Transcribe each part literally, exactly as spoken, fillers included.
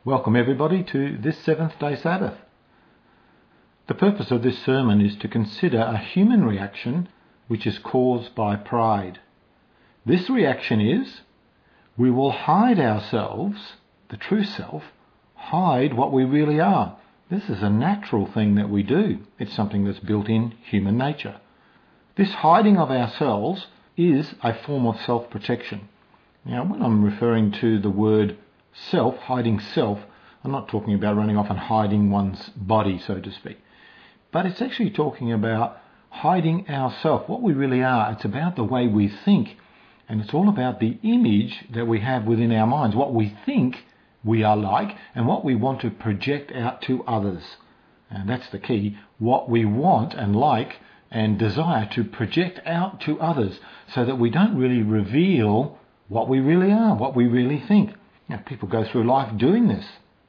Welcome everybody to this seventh day Sabbath. The purpose of this sermon is to consider a human reaction which is caused by pride. This reaction is, we will hide ourselves, the true self, hide what we really are. This is a natural thing that we do. It's something that's built in human nature. This hiding of ourselves is a form of self-protection. Now, when I'm referring to the word self, hiding self, I'm not talking about running off and hiding one's body, so to speak. But it's actually talking about hiding ourself, what we really are. It's about the way we think. And it's all about the image that we have within our minds, what we think we are like and what we want to project out to others. And that's the key, what we want and like and desire to project out to others so that we don't really reveal what we really are, what we really think. Now, people go through life doing this.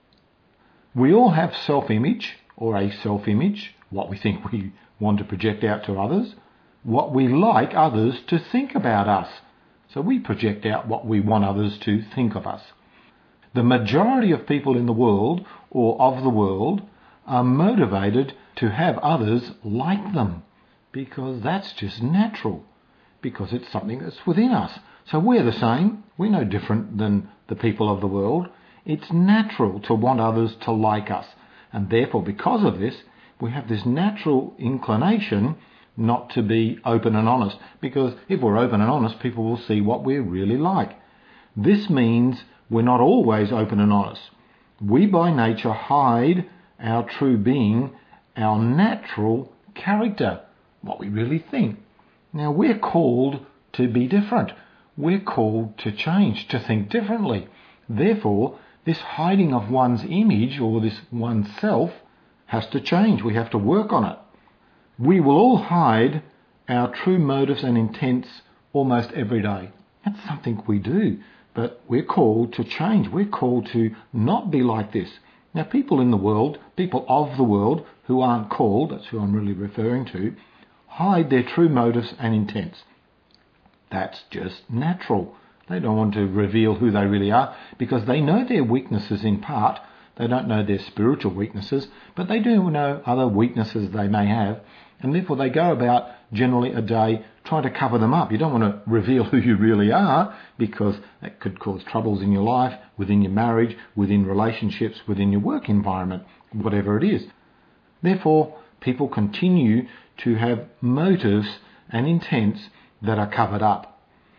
We all have self-image or a self-image, what we think we want to project out to others, what we like others to think about us. So we project out what we want others to think of us. The majority of people in the world or of the world are motivated to have others like them because that's just natural, because it's something that's within us. So we're the same. We're no different than the people of the world. It's natural to want others to like us. And therefore, because of this, we have this natural inclination not to be open and honest. Because if we're open and honest, people will see what we're really like. This means we're not always open and honest. We by nature hide our true being, our natural character, what we really think. Now, we're called to be different. We're called to change, to think differently. Therefore, this hiding of one's image or this oneself has to change. We have to work on it. We will all hide our true motives and intents almost every day. That's something we do, but we're called to change. We're called to not be like this. Now, people in the world, people of the world who aren't called, that's who I'm really referring to, hide their true motives and intents. That's just natural. They don't want to reveal who they really are because they know their weaknesses in part. They don't know their spiritual weaknesses, but they do know other weaknesses they may have, and therefore they go about generally a day trying to cover them up. You don't want to reveal who you really are because that could cause troubles in your life, within your marriage, within relationships, within your work environment, whatever it is. Therefore, people continue to have motives and intents that are covered up.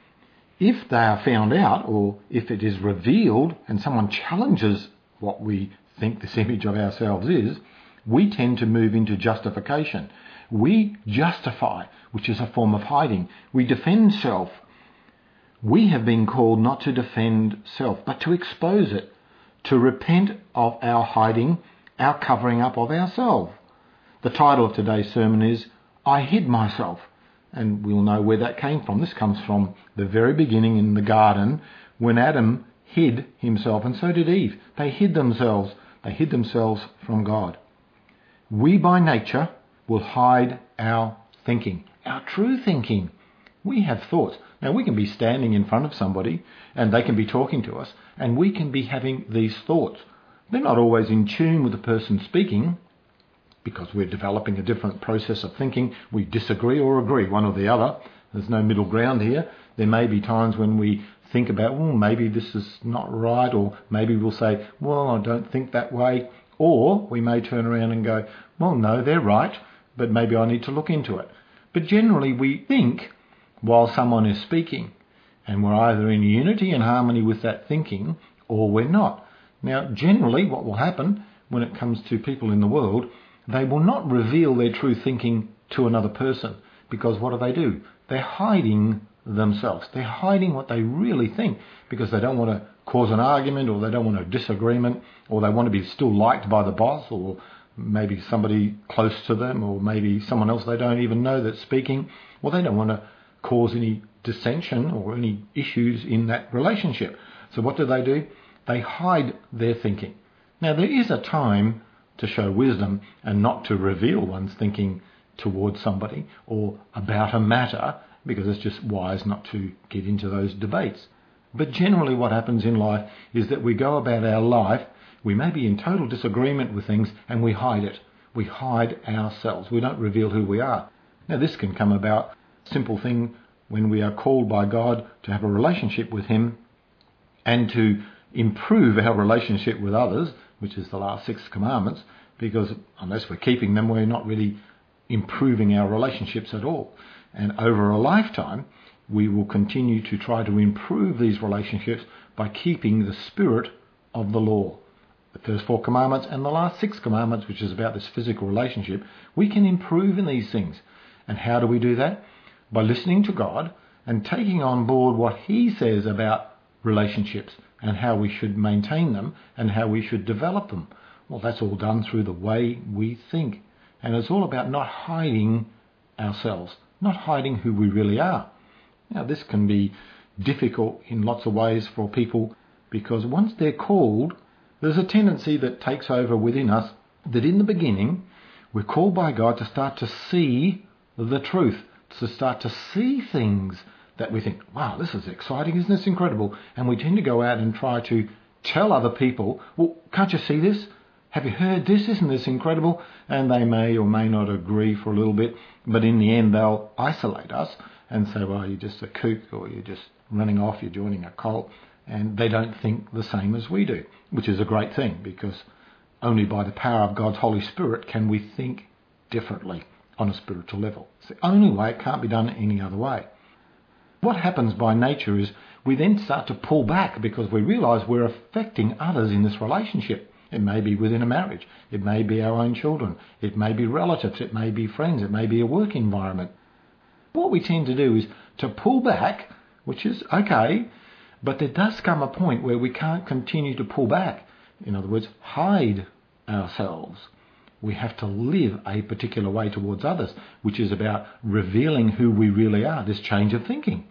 If they are found out, or if it is revealed and someone challenges what we think this image of ourselves is, we tend to move into justification. We justify, which is a form of hiding. We defend self. We have been called not to defend self, but to expose it, to repent of our hiding, our covering up of ourselves. The title of today's sermon is, I Hid Myself. And we'll know where that came from. This comes from the very beginning in the garden when Adam hid himself, and so did Eve. They hid themselves. They hid themselves from God. We by nature will hide our thinking, our true thinking. We have thoughts. Now, we can be standing in front of somebody and they can be talking to us and we can be having these thoughts. They're not always in tune with the person speaking, because we're developing a different process of thinking. We disagree or agree, one or the other. There's no middle ground here. There may be times when we think about, well, maybe this is not right, or maybe we'll say, well, I don't think that way. Or we may turn around and go, well, no, they're right, but maybe I need to look into it. But generally we think while someone is speaking, and we're either in unity and harmony with that thinking, or we're not. Now, generally what will happen when it comes to people in the world, they will not reveal their true thinking to another person, because what do they do? They're hiding themselves. They're hiding what they really think because they don't want to cause an argument, or they don't want a disagreement, or they want to be still liked by the boss, or maybe somebody close to them, or maybe someone else they don't even know that's speaking. Well, they don't want to cause any dissension or any issues in that relationship. So what do they do? They hide their thinking. Now, there is a time to show wisdom and not to reveal one's thinking towards somebody or about a matter, because it's just wise not to get into those debates. But generally what happens in life is that we go about our life We may be in total disagreement with things and we hide it. We hide ourselves. We don't reveal who we are. Now this can come about, simple thing, when we are called by God to have a relationship with him and to improve our relationship with others, which is the last six commandments, because unless we're keeping them, we're not really improving our relationships at all. And over a lifetime, we will continue to try to improve these relationships by keeping the spirit of the law. The first four commandments and the last six commandments, which is about this physical relationship, we can improve in these things. And how do we do that? By listening to God and taking on board what he says about relationships and how we should maintain them and how we should develop them. Well, that's all done through the way we think. And it's all about not hiding ourselves, not hiding who we really are. Now, this can be difficult in lots of ways for people because once they're called, there's a tendency that takes over within us that in the beginning, we're called by God to start to see the truth, to start to see things that we think, wow, this is exciting, isn't this incredible? And we tend to go out and try to tell other people, well, can't you see this? Have you heard this? Isn't this incredible? And they may or may not agree for a little bit, but in the end they'll isolate us and say, well, you're just a kook or you're just running off, you're joining a cult. And they don't think the same as we do, which is a great thing because only by the power of God's Holy Spirit can we think differently on a spiritual level. It's the only way. It can't be done any other way. What happens by nature is we then start to pull back because we realise we're affecting others in this relationship. It may be within a marriage. It may be our own children. It may be relatives. It may be friends. It may be a work environment. What we tend to do is to pull back, which is okay, but there does come a point where we can't continue to pull back. In other words, hide ourselves. We have to live a particular way towards others, which is about revealing who we really are, this change of thinking.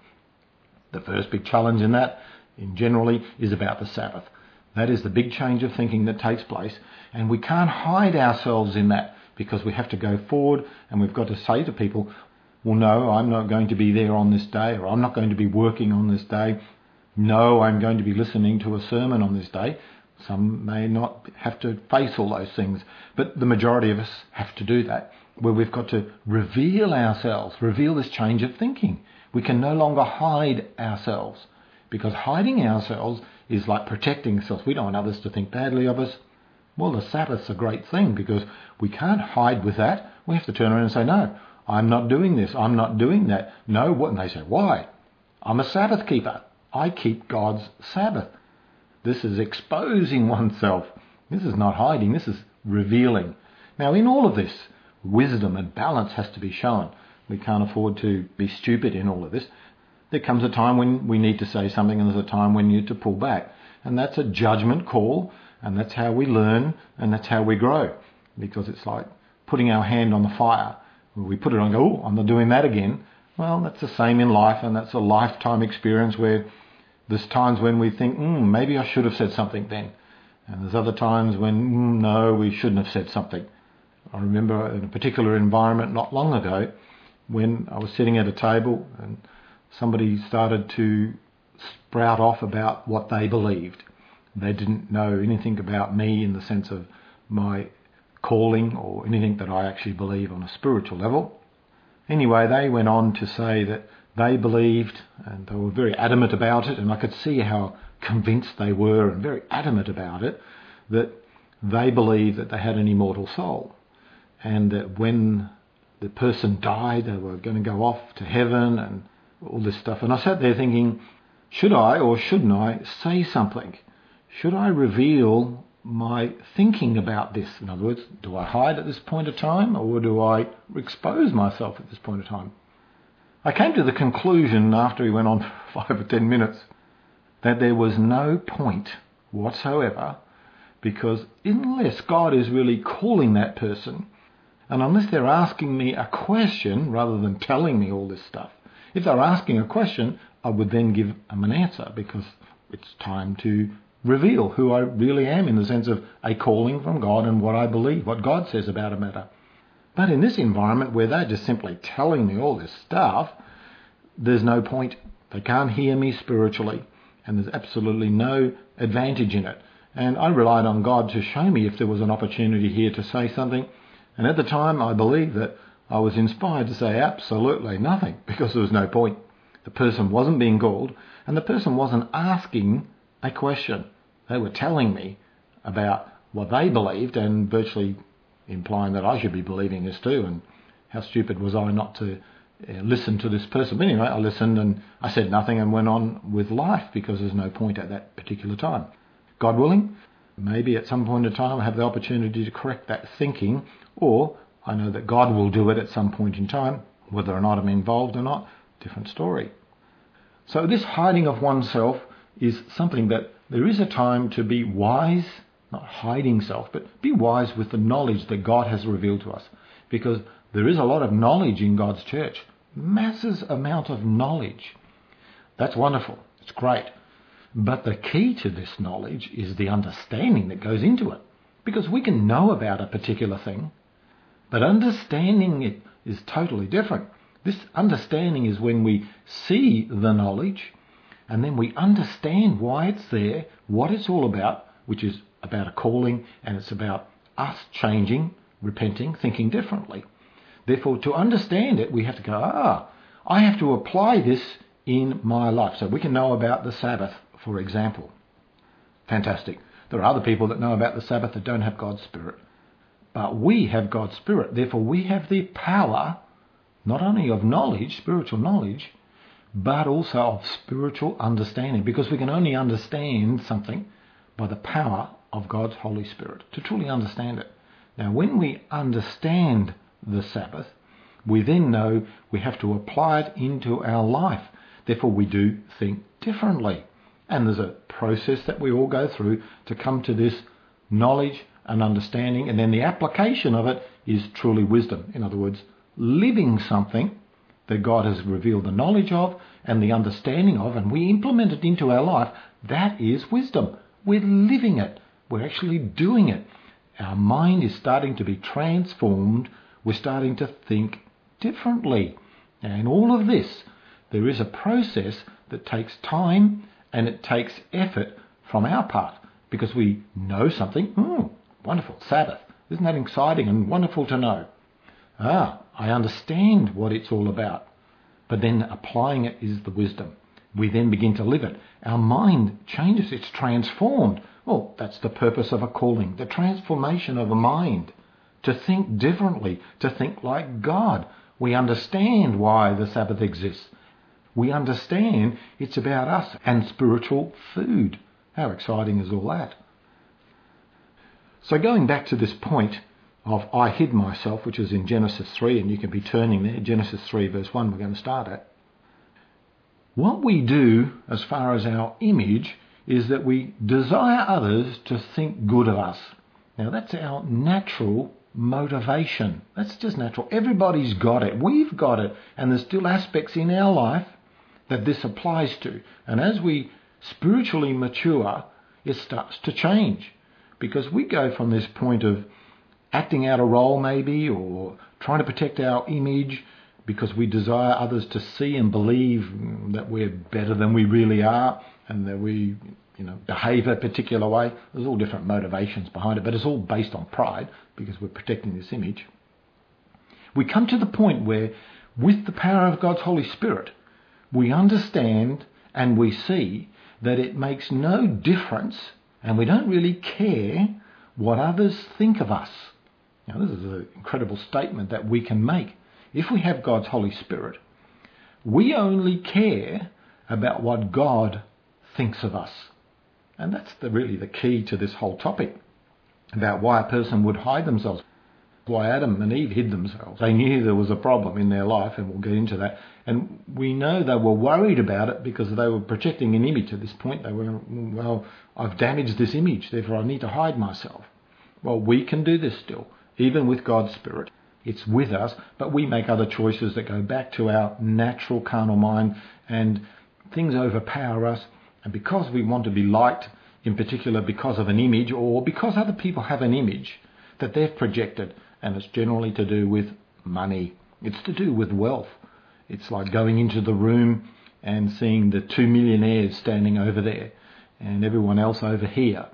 The first big challenge in that, in generally, is about the Sabbath. That is the big change of thinking that takes place, and we can't hide ourselves in that because we have to go forward and we've got to say to people, well, no, I'm not going to be there on this day, or I'm not going to be working on this day. No, I'm going to be listening to a sermon on this day. Some may not have to face all those things, but the majority of us have to do that, where we've got to reveal ourselves, reveal this change of thinking. We can no longer hide ourselves, because hiding ourselves is like protecting ourselves. We don't want others to think badly of us. Well, the Sabbath's a great thing because we can't hide with that. We have to turn around and say, no, I'm not doing this. I'm not doing that. No, what? And they say, why? I'm a Sabbath keeper. I keep God's Sabbath. This is exposing oneself. This is not hiding. This is revealing. Now, in all of this, wisdom and balance has to be shown. We can't afford to be stupid in all of this. There comes a time when we need to say something and there's a time when you need to pull back. And that's a judgment call, and that's how we learn, and that's how we grow. Because it's like putting our hand on the fire. We put it on and go, oh, I'm not doing that again. Well, that's the same in life, and that's a lifetime experience where there's times when we think, mm, maybe I should have said something then. And there's other times when, mm, no, we shouldn't have said something. I remember in a particular environment not long ago when I was sitting at a table and somebody started to sprout off about what they believed. They didn't know anything about me in the sense of my calling or anything that I actually believe on a spiritual level. Anyway, they went on to say that they believed, and they were very adamant about it, and I could see how convinced they were and very adamant about it, that they believed that they had an immortal soul, and that when the person died, they were going to go off to heaven and all this stuff. And I sat there thinking, should I or shouldn't I say something? Should I reveal my thinking about this? In other words, do I hide at this point of time, or do I expose myself at this point of time? I came to the conclusion after he went on for five or ten minutes that there was no point whatsoever, because unless God is really calling that person, and unless they're asking me a question rather than telling me all this stuff, if they're asking a question, I would then give them an answer, because it's time to reveal who I really am in the sense of a calling from God and what I believe, what God says about a matter. But in this environment where they're just simply telling me all this stuff, there's no point. They can't hear me spiritually, and there's absolutely no advantage in it. And I relied on God to show me if there was an opportunity here to say something. And at the time, I believe that I was inspired to say absolutely nothing, because there was no point. The person wasn't being called, and the person wasn't asking a question. They were telling me about what they believed and virtually implying that I should be believing this too. And how stupid was I not to uh, listen to this person? But anyway, I listened and I said nothing and went on with life, because there's no point at that particular time. God willing, maybe at some point in time I have the opportunity to correct that thinking, or I know that God will do it at some point in time. Whether or not I'm involved or not, different story. So this hiding of oneself is something that there is a time to be wise, not hiding self, but be wise with the knowledge that God has revealed to us. Because there is a lot of knowledge in God's church. Massive amount of knowledge. That's wonderful. It's great. But the key to this knowledge is the understanding that goes into it. Because we can know about a particular thing, but understanding it is totally different. This understanding is when we see the knowledge and then we understand why it's there, what it's all about, which is about a calling, and it's about us changing, repenting, thinking differently. Therefore, to understand it, we have to go, ah, I have to apply this in my life. So we can know about the Sabbath, for example. Fantastic. There are other people that know about the Sabbath that don't have God's Spirit. But we have God's Spirit. Therefore, we have the power, not only of knowledge, spiritual knowledge, but also of spiritual understanding. Because we can only understand something by the power of God's Holy Spirit, to truly understand it. Now, when we understand the Sabbath, we then know we have to apply it into our life. Therefore, we do think differently. And there's a process that we all go through to come to this knowledge and understanding, and then the application of it is truly wisdom. In other words, living something that God has revealed the knowledge of and the understanding of, and we implement it into our life. That is wisdom. We're living it. We're actually doing it. Our mind is starting to be transformed. We're starting to think differently. And in all of this, there is a process that takes time and it takes effort from our part, because we know something. Hmm, wonderful, Sabbath. Isn't that exciting and wonderful to know? Ah, I understand what it's all about. But then applying it is the wisdom. We then begin to live it. Our mind changes. It's transformed. Well, that's the purpose of a calling, the transformation of a mind, to think differently, to think like God. We understand why the Sabbath exists. We understand it's about us and spiritual food. How exciting is all that? So going back to this point of I hid myself, which is in Genesis three, and you can be turning there, Genesis three verse one we're going to start at. What we do as far as our image is that we desire others to think good of us. Now that's our natural motivation. That's just natural. Everybody's got it. We've got it. And there's still aspects in our life that this applies to. And as we spiritually mature, it starts to change. Because we go from this point of acting out a role maybe, or trying to protect our image because we desire others to see and believe that we're better than we really are, and that we, you know, behave a particular way. There's all different motivations behind it, but it's all based on pride because we're protecting this image. We come to the point where, with the power of God's Holy Spirit, we understand and we see that it makes no difference, and we don't really care what others think of us. Now, this is an incredible statement that we can make. If we have God's Holy Spirit, we only care about what God thinks of us. And that's the, really the key to this whole topic about why a person would hide themselves. Why Adam and Eve hid themselves. They knew there was a problem in their life, and we'll get into that. And we know they were worried about it because they were projecting an image at this point. They were, well, I've damaged this image, therefore I need to hide myself. Well, we can do this still, even with God's Spirit. It's with us, but we make other choices that go back to our natural carnal mind, and things overpower us. And because we want to be liked, in particular because of an image, or because other people have an image that they've projected, and it's generally to do with money. It's to do with wealth. It's like going into the room and seeing the two millionaires standing over there and everyone else over here.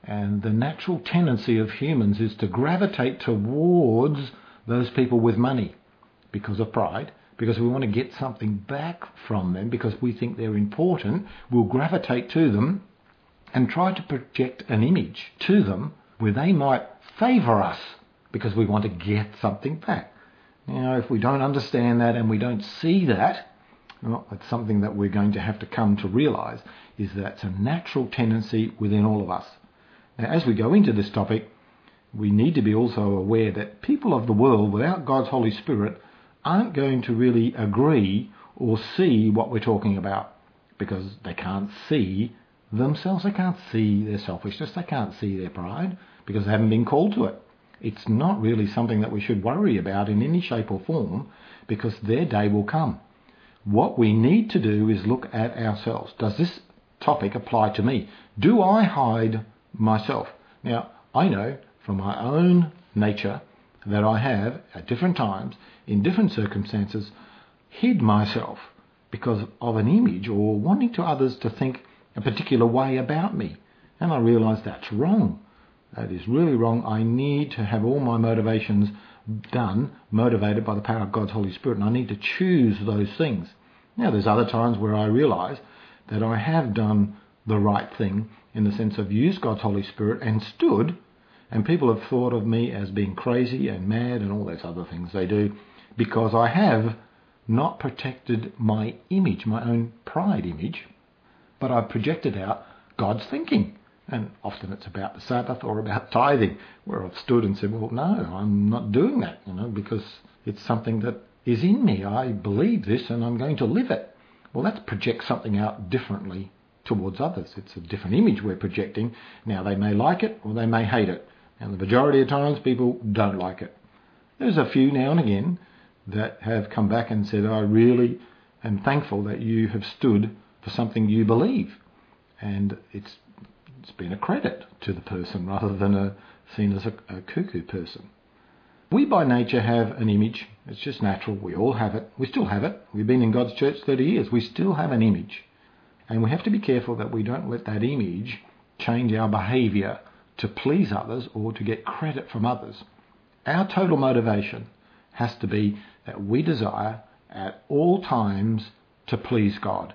And the natural tendency of humans is to gravitate towards those people with money because of pride, because we want to get something back from them, because we think they're important. We'll gravitate to them and try to project an image to them where they might favour us because we want to get something back. Now, if we don't understand that and we don't see that, well, it's something that we're going to have to come to realise is that it's a natural tendency within all of us. Now, as we go into this topic, we need to be also aware that people of the world without God's Holy Spirit aren't going to really agree or see what we're talking about because they can't see themselves. They can't see their selfishness. They can't see their pride because they haven't been called to it. It's not really something that we should worry about in any shape or form because their day will come. What we need to do is look at ourselves. Does this topic apply to me? Do I hide myself? Now, I know from my own nature that I have, at different times, in different circumstances, hid myself because of an image or wanting to others to think a particular way about me. And I realise that's wrong. That is really wrong. I need to have all my motivations done, motivated by the power of God's Holy Spirit, and I need to choose those things. Now, there's other times where I realise that I have done the right thing in the sense of used God's Holy Spirit and stood, and people have thought of me as being crazy and mad and all those other things they do because I have not protected my image, my own pride image, but I've projected out God's thinking. And often it's about the Sabbath or about tithing, where I've stood and said, well, no, I'm not doing that, you know, because it's something that is in me. I believe this and I'm going to live it. Well, that's project something out differently towards others. It's a different image we're projecting. Now, they may like it or they may hate it. And the majority of times, people don't like it. There's a few now and again that have come back and said, I really am thankful that you have stood for something you believe. And it's it's been a credit to the person rather than a, seen as a, a cuckoo person. We by nature have an image. It's just natural. We all have it. We still have it. We've been in God's church thirty years. We still have an image. And we have to be careful that we don't let that image change our behaviour to please others or to get credit from others. Our total motivation has to be that we desire at all times to please God.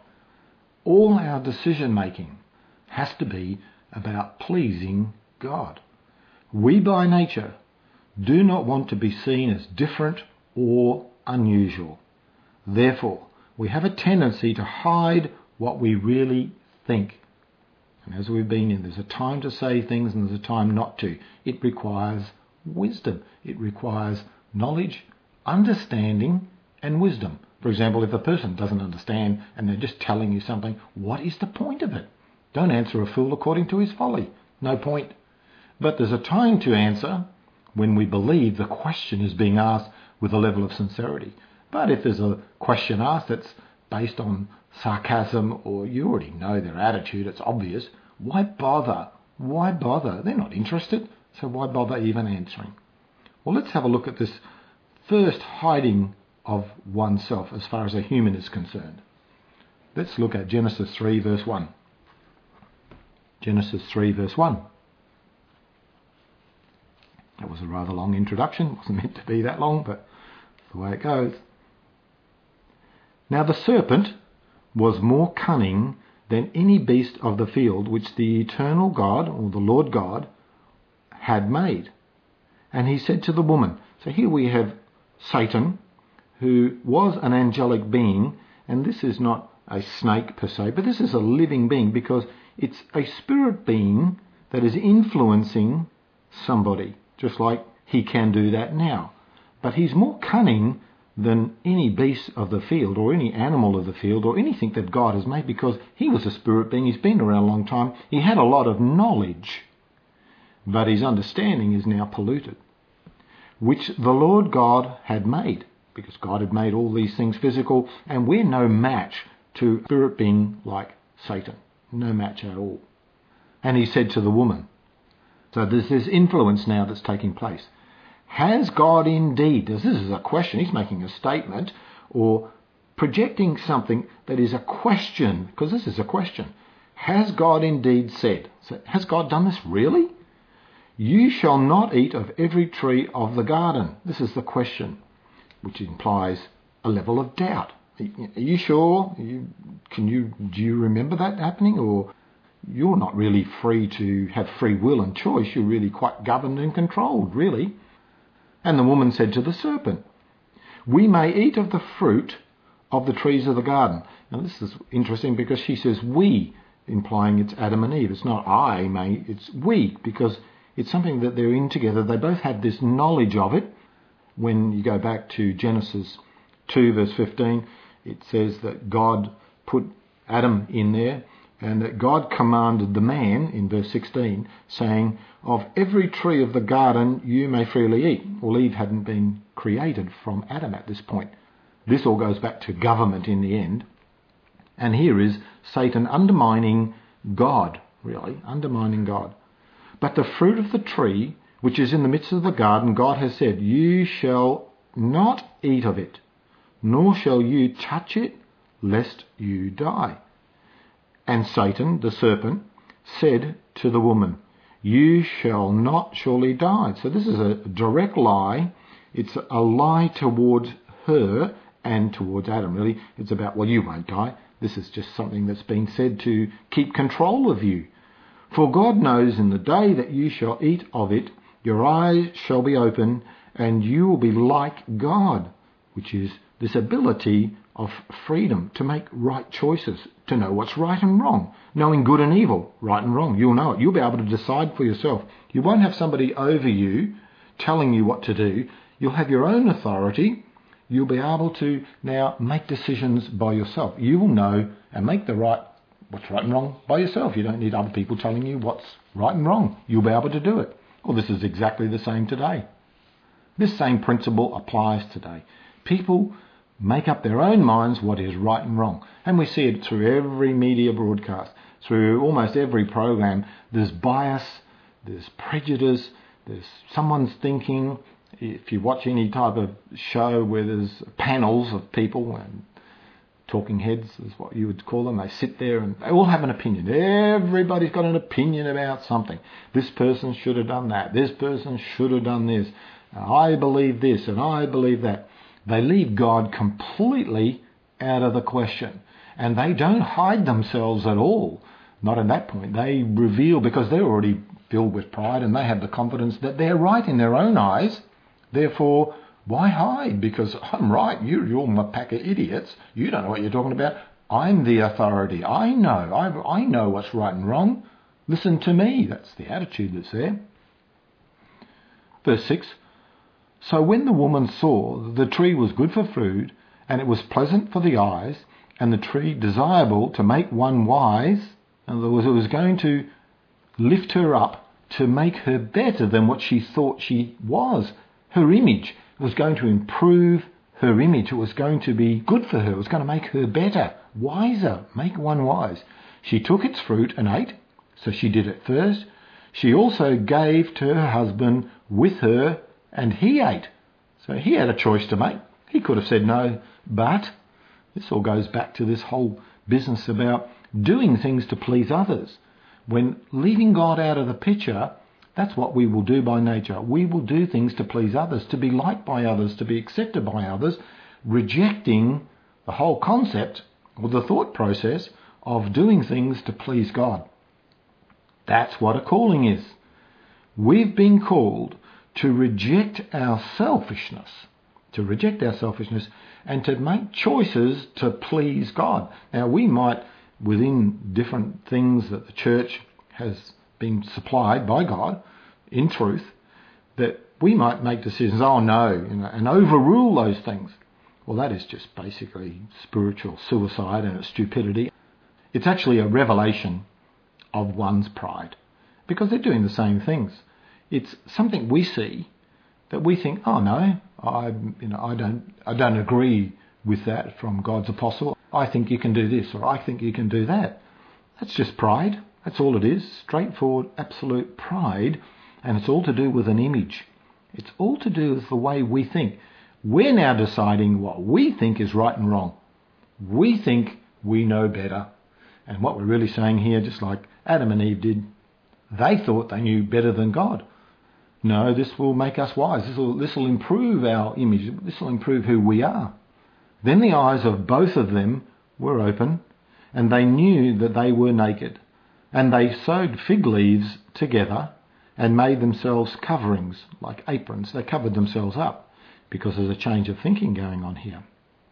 All our decision making has to be about pleasing God. We by nature do not want to be seen as different or unusual. Therefore, we have a tendency to hide what we really think. And as we've been in, there's a time to say things and there's a time not to. It requires wisdom. It requires knowledge, understanding, and wisdom. For example, if a person doesn't understand and they're just telling you something, what is the point of it? Don't answer a fool according to his folly. No point. But there's a time to answer when we believe the question is being asked with a level of sincerity. But if there's a question asked that's based on sarcasm or you already know their attitude, it's obvious, why bother? Why bother? They're not interested, so why bother even answering? Well, let's have a look at this first hiding of oneself as far as a human is concerned. Let's look at Genesis three verse one. Genesis three verse one. That was a rather long introduction. It wasn't meant to be that long, but that's the way it goes. Now the serpent was more cunning than any beast of the field which the eternal God, or the Lord God, had made. And he said to the woman, so here we have Satan, who was an angelic being, and this is not a snake per se, but this is a living being because it's a spirit being that is influencing somebody, just like he can do that now. But he's more cunning than any beast of the field or any animal of the field or anything that God has made because he was a spirit being. He's been around a long time. He had a lot of knowledge, but his understanding is now polluted, which the Lord God had made, because God had made all these things physical, and we're no match to a spirit being like Satan. No match at all. And he said to the woman, so there's this influence now that's taking place. Has God indeed, this is a question, he's making a statement or projecting something that is a question, because this is a question. has God indeed said? So has God done this really? You shall not eat of every tree of the garden. This is the question, which implies a level of doubt. Are you sure? You, can you, do you remember that happening? Or you're not really free to have free will and choice. You're really quite governed and controlled, really. And the woman said to the serpent, we may eat of the fruit of the trees of the garden. Now this is interesting because she says we, implying it's Adam and Eve. It's not I may, it's we, because it's something that they're in together. They both have this knowledge of it. When you go back to Genesis two verse fifteen, it says that God put Adam in there, and that God commanded the man, in verse sixteen, saying, of every tree of the garden you may freely eat. Well, Eve hadn't been created from Adam at this point. This all goes back to government in the end. And here is Satan undermining God, really, undermining God. But the fruit of the tree, which is in the midst of the garden, God has said, you shall not eat of it, nor shall you touch it, lest you die. And Satan, the serpent, said to the woman, you shall not surely die. So this is a direct lie. It's a lie towards her and towards Adam, really. It's about, well, you won't die. This is just something that's been said to keep control of you. For God knows in the day that you shall eat of it, your eyes shall be open, and you will be like God, which is this ability of freedom to make right choices, to know what's right and wrong, knowing good and evil, right and wrong. You'll know it. You'll be able to decide for yourself. You won't have somebody over you telling you what to do. You'll have your own authority. You'll be able to now make decisions by yourself. You will know and make the right, what's right and wrong by yourself. You don't need other people telling you what's right and wrong. You'll be able to do it. Well, this is exactly the same today. This same principle applies today. People make up their own minds what is right and wrong. And we see it through every media broadcast, through almost every program. There's bias, there's prejudice, there's someone's thinking. If you watch any type of show where there's panels of people, and talking heads is what you would call them, they sit there and they all have an opinion. Everybody's got an opinion about something. This person should have done that. This person should have done this. I believe this and I believe that. They leave God completely out of the question. And they don't hide themselves at all. Not at that point. They reveal, because they're already filled with pride and they have the confidence that they're right in their own eyes. Therefore, why hide? Because I'm right. You, you're my pack of idiots. You don't know what you're talking about. I'm the authority. I know. I, I know what's right and wrong. Listen to me. That's the attitude that's there. Verse six. So when the woman saw that the tree was good for food, and it was pleasant for the eyes, and the tree desirable to make one wise, in other words, it was going to lift her up to make her better than what she thought she was. Her image was going to improve her image. It was going to be good for her. It was going to make her better, wiser, make one wise. She took its fruit and ate, so she did it first. She also gave to her husband with her, and he ate. So he had a choice to make. He could have said no, but this all goes back to this whole business about doing things to please others. When leaving God out of the picture, that's what we will do by nature. We will do things to please others, to be liked by others, to be accepted by others, rejecting the whole concept or the thought process of doing things to please God. That's what a calling is. We've been called to reject our selfishness, to reject our selfishness and to make choices to please God. Now, we might, within different things that the church has been supplied by God, in truth, that we might make decisions, oh no, you know, and overrule those things. Well, that is just basically spiritual suicide and it's stupidity. It's actually a revelation of one's pride, because they're doing the same things. It's something we see that we think, oh no, I, you know, I don't, I don't agree with that from God's apostle. I think you can do this, or I think you can do that. That's just pride. That's all it is. Straightforward, absolute pride, and it's all to do with an image. It's all to do with the way we think. We're now deciding what we think is right and wrong. We think we know better. And what we're really saying here, just like Adam and Eve did, they thought they knew better than God. No, this will make us wise. This will, this will improve our image. This will improve who we are. Then the eyes of both of them were open, and they knew that they were naked. And they sewed fig leaves together and made themselves coverings, like aprons. They covered themselves up because there's a change of thinking going on here.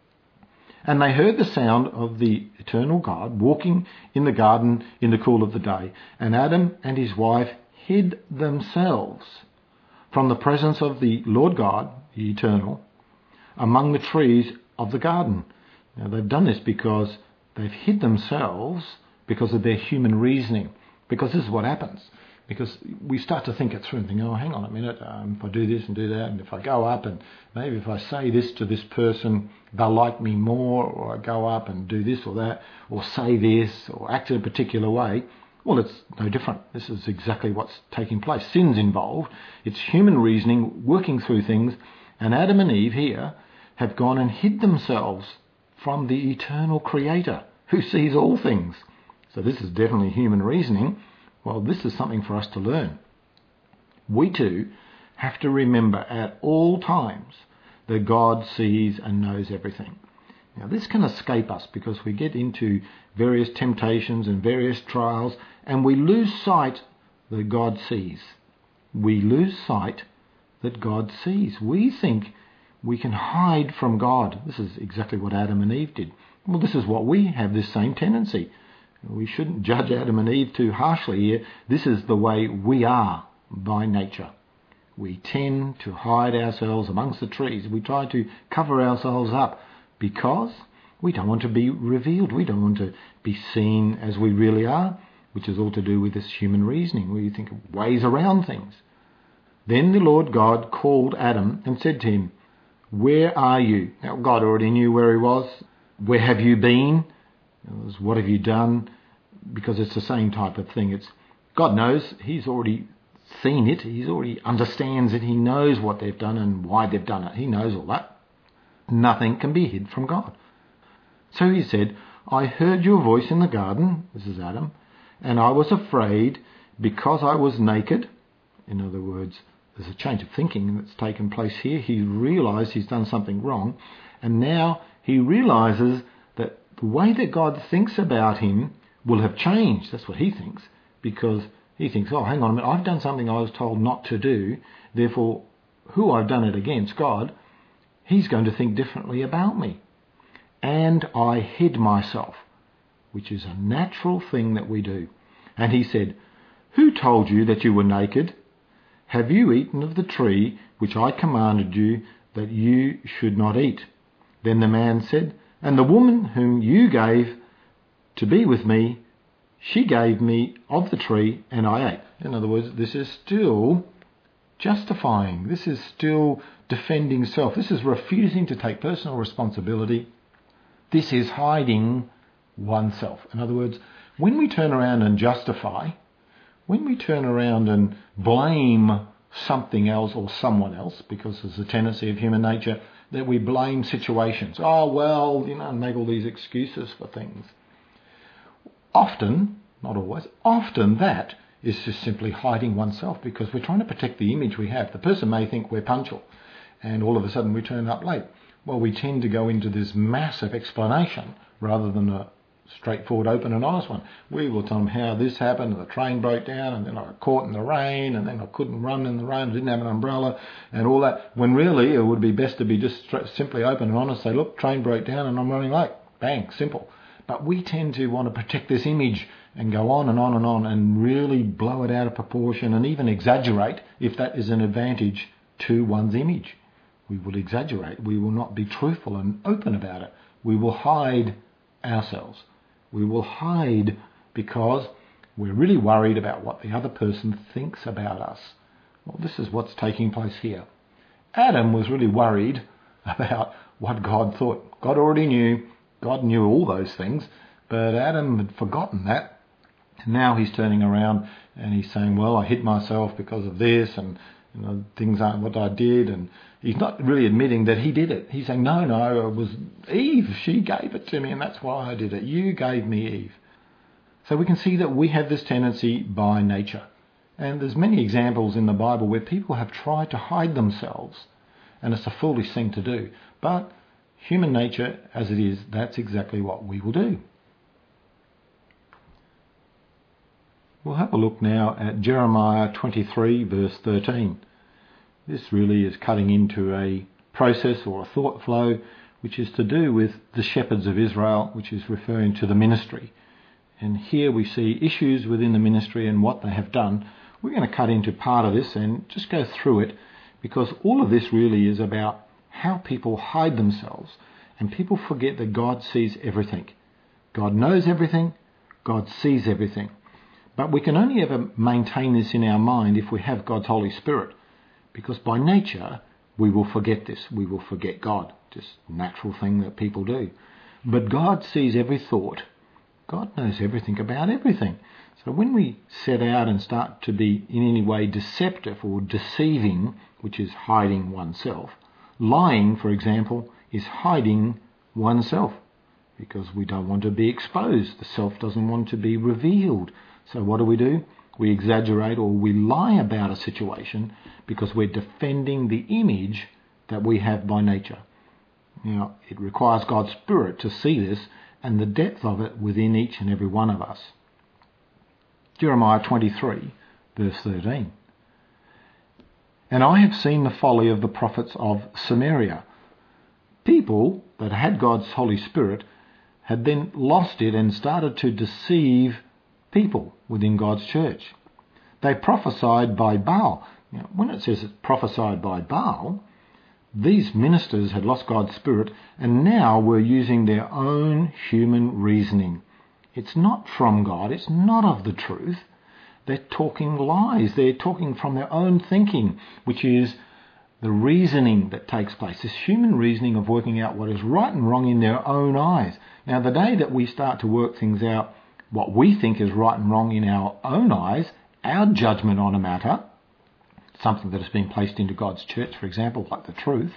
And they heard the sound of the eternal God walking in the garden in the cool of the day. And Adam and his wife hid themselves from the presence of the Lord God, the eternal, among the trees of the garden. Now they've done this because they've hid themselves because of their human reasoning. Because this is what happens. Because we start to think it through and think, oh, hang on a minute, um, if I do this and do that, and if I go up and maybe if I say this to this person, they'll like me more, or I go up and do this or that, or say this, or act in a particular way. Well, it's no different. This is exactly what's taking place. Sin's involved. It's human reasoning, working through things, and Adam and Eve here have gone and hid themselves from the eternal Creator who sees all things. So this is definitely human reasoning. Well, this is something for us to learn. We too have to remember at all times that God sees and knows everything. Now, this can escape us because we get into various temptations and various trials and we lose sight that God sees. We lose sight that God sees. We think we can hide from God. This is exactly what Adam and Eve did. Well, this is what we have, this same tendency. We shouldn't judge Adam and Eve too harshly here. This is the way we are by nature. We tend to hide ourselves amongst the trees. We try to cover ourselves up because we don't want to be revealed. We don't want to be seen as we really are, which is all to do with this human reasoning. We think of ways around things. Then the Lord God called Adam and said to him, "Where are you?" Now, God already knew where he was. Where have you been? It was, what have you done? Because it's the same type of thing. It's God knows. He's already seen it. He already understands it. He knows what they've done and why they've done it. He knows all that. Nothing can be hid from God. So he said, "I heard your voice in the garden," this is Adam, "and I was afraid because I was naked." In other words, there's a change of thinking that's taken place here. He realised he's done something wrong, and now he realises that the way that God thinks about him will have changed. That's what he thinks, because he thinks, oh, hang on a minute, I've done something I was told not to do, therefore who I've done it against, God, he's going to think differently about me. And I hid myself, which is a natural thing that we do. And he said, "Who told you that you were naked? Have you eaten of the tree which I commanded you that you should not eat?" Then the man said, "And the woman whom you gave to be with me, she gave me of the tree and I ate." In other words, this is still justifying. This is still defending self. This is refusing to take personal responsibility. This is hiding oneself. In other words, when we turn around and justify, when we turn around and blame something else or someone else, because there's a tendency of human nature that we blame situations. Oh, well, you know, and make all these excuses for things. Often, not always, often that is just simply hiding oneself because we're trying to protect the image we have. The person may think we're punctual and all of a sudden we turn up late. Well, we tend to go into this massive explanation rather than a straightforward, open and honest one. We will tell them how this happened, and the train broke down, and then I got caught in the rain, and then I couldn't run in the rain, I didn't have an umbrella, and all that, when really it would be best to be just simply open and honest, say, look, train broke down and I'm running late. Bang, simple. But we tend to want to protect this image and go on and on and on and really blow it out of proportion and even exaggerate if that is an advantage to one's image. We will exaggerate. We will not be truthful and open about it. We will hide ourselves. We will hide because we're really worried about what the other person thinks about us. Well, this is what's taking place here. Adam was really worried about what God thought. God already knew. God knew all those things, but Adam had forgotten that. And now he's turning around and he's saying, well, I hid myself because of this, and you know, things aren't what I did, and he's not really admitting that he did it. He's saying, no, no, it was Eve. She gave it to me, and that's why I did it. You gave me Eve. So we can see that we have this tendency by nature. And there's many examples in the Bible where people have tried to hide themselves, and it's a foolish thing to do. But human nature as it is, that's exactly what we will do. We'll have a look now at Jeremiah twenty-three verse thirteen. This really is cutting into a process or a thought flow which is to do with the shepherds of Israel, which is referring to the ministry. And here we see issues within the ministry and what they have done. We're going to cut into part of this and just go through it, because all of this really is about how people hide themselves, and people forget that God sees everything. God knows everything. God sees everything. But we can only ever maintain this in our mind if we have God's Holy Spirit, because by nature we will forget this. We will forget God. Just a natural thing that people do. But God sees every thought. God knows everything about everything. So when we set out and start to be in any way deceptive or deceiving, which is hiding oneself, lying, for example, is hiding oneself, because we don't want to be exposed. The self doesn't want to be revealed. So what do we do? We exaggerate or we lie about a situation because we're defending the image that we have by nature. Now, it requires God's Spirit to see this and the depth of it within each and every one of us. Jeremiah twenty-three, verse thirteen. And I have seen the folly of the prophets of Samaria. People that had God's Holy Spirit had then lost it and started to deceive people within God's church. They prophesied by Baal. Now, when it says it prophesied by Baal, these ministers had lost God's Spirit and now were using their own human reasoning. It's not from God. It's not of the truth. They're talking lies. They're talking from their own thinking, which is the reasoning that takes place, this human reasoning of working out what is right and wrong in their own eyes. Now, the day that we start to work things out, what we think is right and wrong in our own eyes, our judgment on a matter, something that has been placed into God's church, for example, like the truth,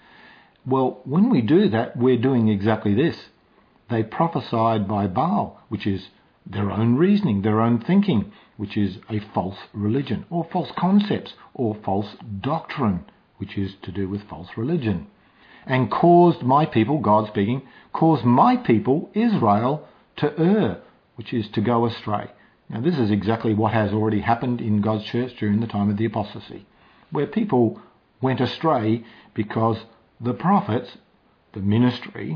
well, when we do that, we're doing exactly this. They prophesied by Baal, which is their own reasoning, their own thinking, which is a false religion, or false concepts, or false doctrine, which is to do with false religion. And caused my people, God speaking, caused my people, Israel, to err, which is to go astray. Now, this is exactly what has already happened in God's church during the time of the apostasy, where people went astray because the prophets, the ministry,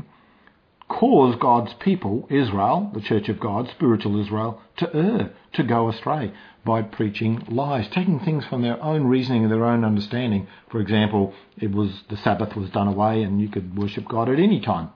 caused God's people, Israel, the church of God, spiritual Israel, to err, to go astray by preaching lies, taking things from their own reasoning and their own understanding. For example, it was the Sabbath was done away and you could worship God at any time.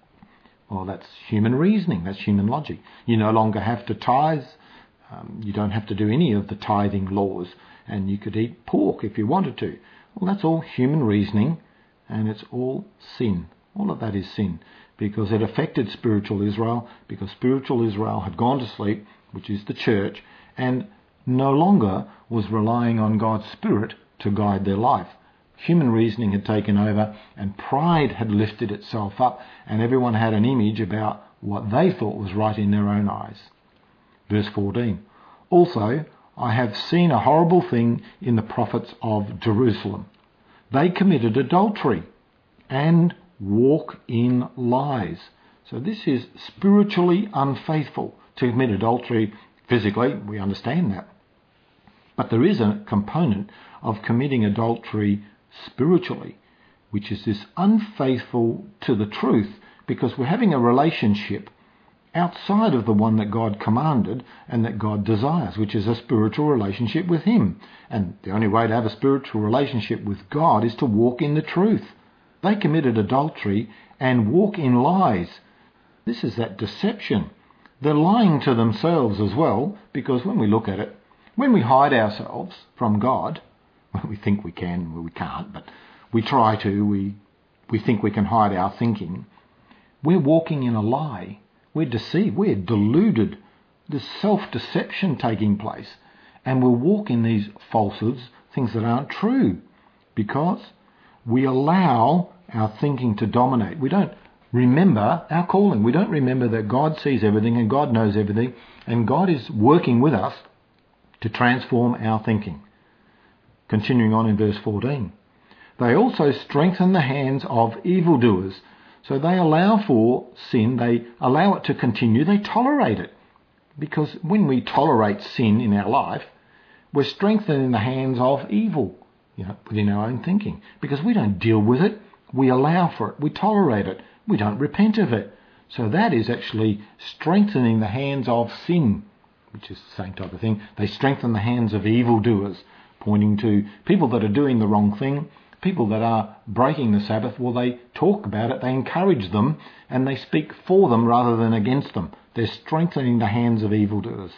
Well, that's human reasoning, that's human logic. You no longer have to tithe. Um, you don't have to do any of the tithing laws, and you could eat pork if you wanted to. Well, that's all human reasoning, and it's all sin. All of that is sin, because it affected spiritual Israel, because spiritual Israel had gone to sleep, which is the church, and no longer was relying on God's Spirit to guide their life. Human reasoning had taken over, and pride had lifted itself up, and everyone had an image about what they thought was right in their own eyes. Verse fourteen. Also, I have seen a horrible thing in the prophets of Jerusalem. They committed adultery and walk in lies. So this is spiritually unfaithful. To commit adultery physically, we understand that. But there is a component of committing adultery spiritually, which is this unfaithful to the truth, because we're having a relationship outside of the one that God commanded and that God desires, which is a spiritual relationship with Him. And the only way to have a spiritual relationship with God is to walk in the truth. They committed adultery and walk in lies. This is that deception. They're lying to themselves as well, because when we look at it, when we hide ourselves from God, well, we think we can, well, we can't, but we try to, we, we think we can hide our thinking, we're walking in a lie. We're deceived, we're deluded. There's self-deception taking place. And we'll walk in these falsehoods, things that aren't true, because we allow our thinking to dominate. We don't remember our calling. We don't remember that God sees everything and God knows everything, and God is working with us to transform our thinking. Continuing on in verse fourteen. They also strengthen the hands of evildoers. So they allow for sin, they allow it to continue, they tolerate it. Because when we tolerate sin in our life, we're strengthening the hands of evil, you know, within our own thinking. Because we don't deal with it, we allow for it, we tolerate it, we don't repent of it. So that is actually strengthening the hands of sin, which is the same type of thing. They strengthen the hands of evildoers, pointing to people that are doing the wrong thing, people that are breaking the Sabbath. Well, they talk about it, they encourage them, and they speak for them rather than against them. They're strengthening the hands of evildoers,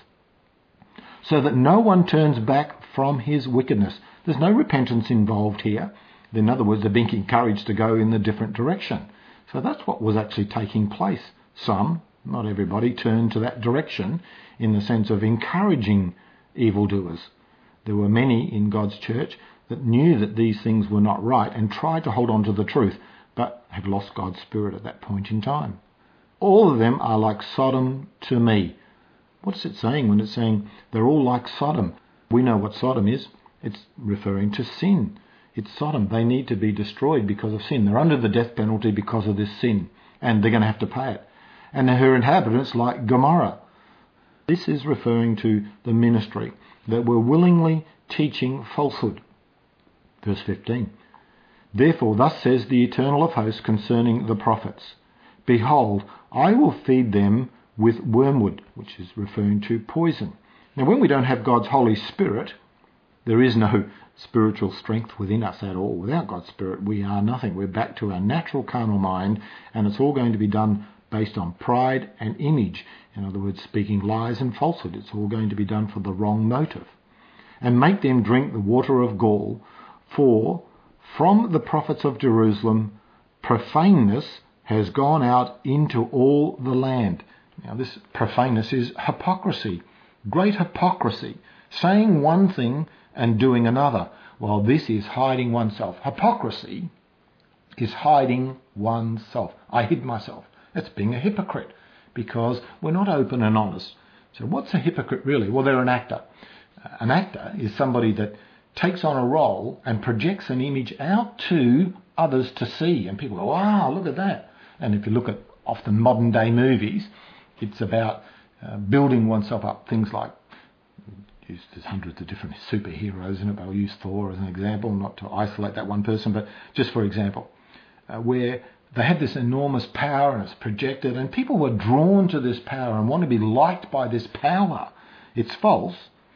so that no one turns back from his wickedness. There's no repentance involved here. In other words, they're being encouraged to go in a different direction. So that's what was actually taking place. Some, not everybody, turned to that direction in the sense of encouraging evildoers. There were many in God's church that knew that these things were not right and tried to hold on to the truth, but have lost God's Spirit at that point in time. All of them are like Sodom to me. What's it saying when it's saying they're all like Sodom? We know what Sodom is. It's referring to sin. It's Sodom. They need to be destroyed because of sin. They're under the death penalty because of this sin, and they're going to have to pay it. And her inhabitants like Gomorrah. This is referring to the ministry that were willingly teaching falsehood. Verse fifteen. Therefore, thus says the Eternal of hosts concerning the prophets, behold, I will feed them with wormwood, which is referring to poison. Now, when we don't have God's Holy Spirit, there is no spiritual strength within us at all. Without God's Spirit, we are nothing. We're back to our natural carnal mind, and it's all going to be done based on pride and image. In other words, speaking lies and falsehood. It's all going to be done for the wrong motive. And make them drink the water of gall, for from the prophets of Jerusalem profaneness has gone out into all the land. Now, this profaneness is hypocrisy, great hypocrisy, saying one thing and doing another. Well, this is hiding oneself. Hypocrisy is hiding oneself. I hid myself. It's being a hypocrite because we're not open and honest. So what's a hypocrite really? Well, they're an actor. Uh, an actor is somebody that takes on a role and projects an image out to others to see. And people go, wow, look at that. And if you look at often modern day movies, it's about uh, building oneself up. Things like, there's hundreds of different superheroes in it, but I'll use Thor as an example, not to isolate that one person, but just for example, uh, where they had this enormous power and it's projected, and people were drawn to this power and want to be liked by this power. It's false,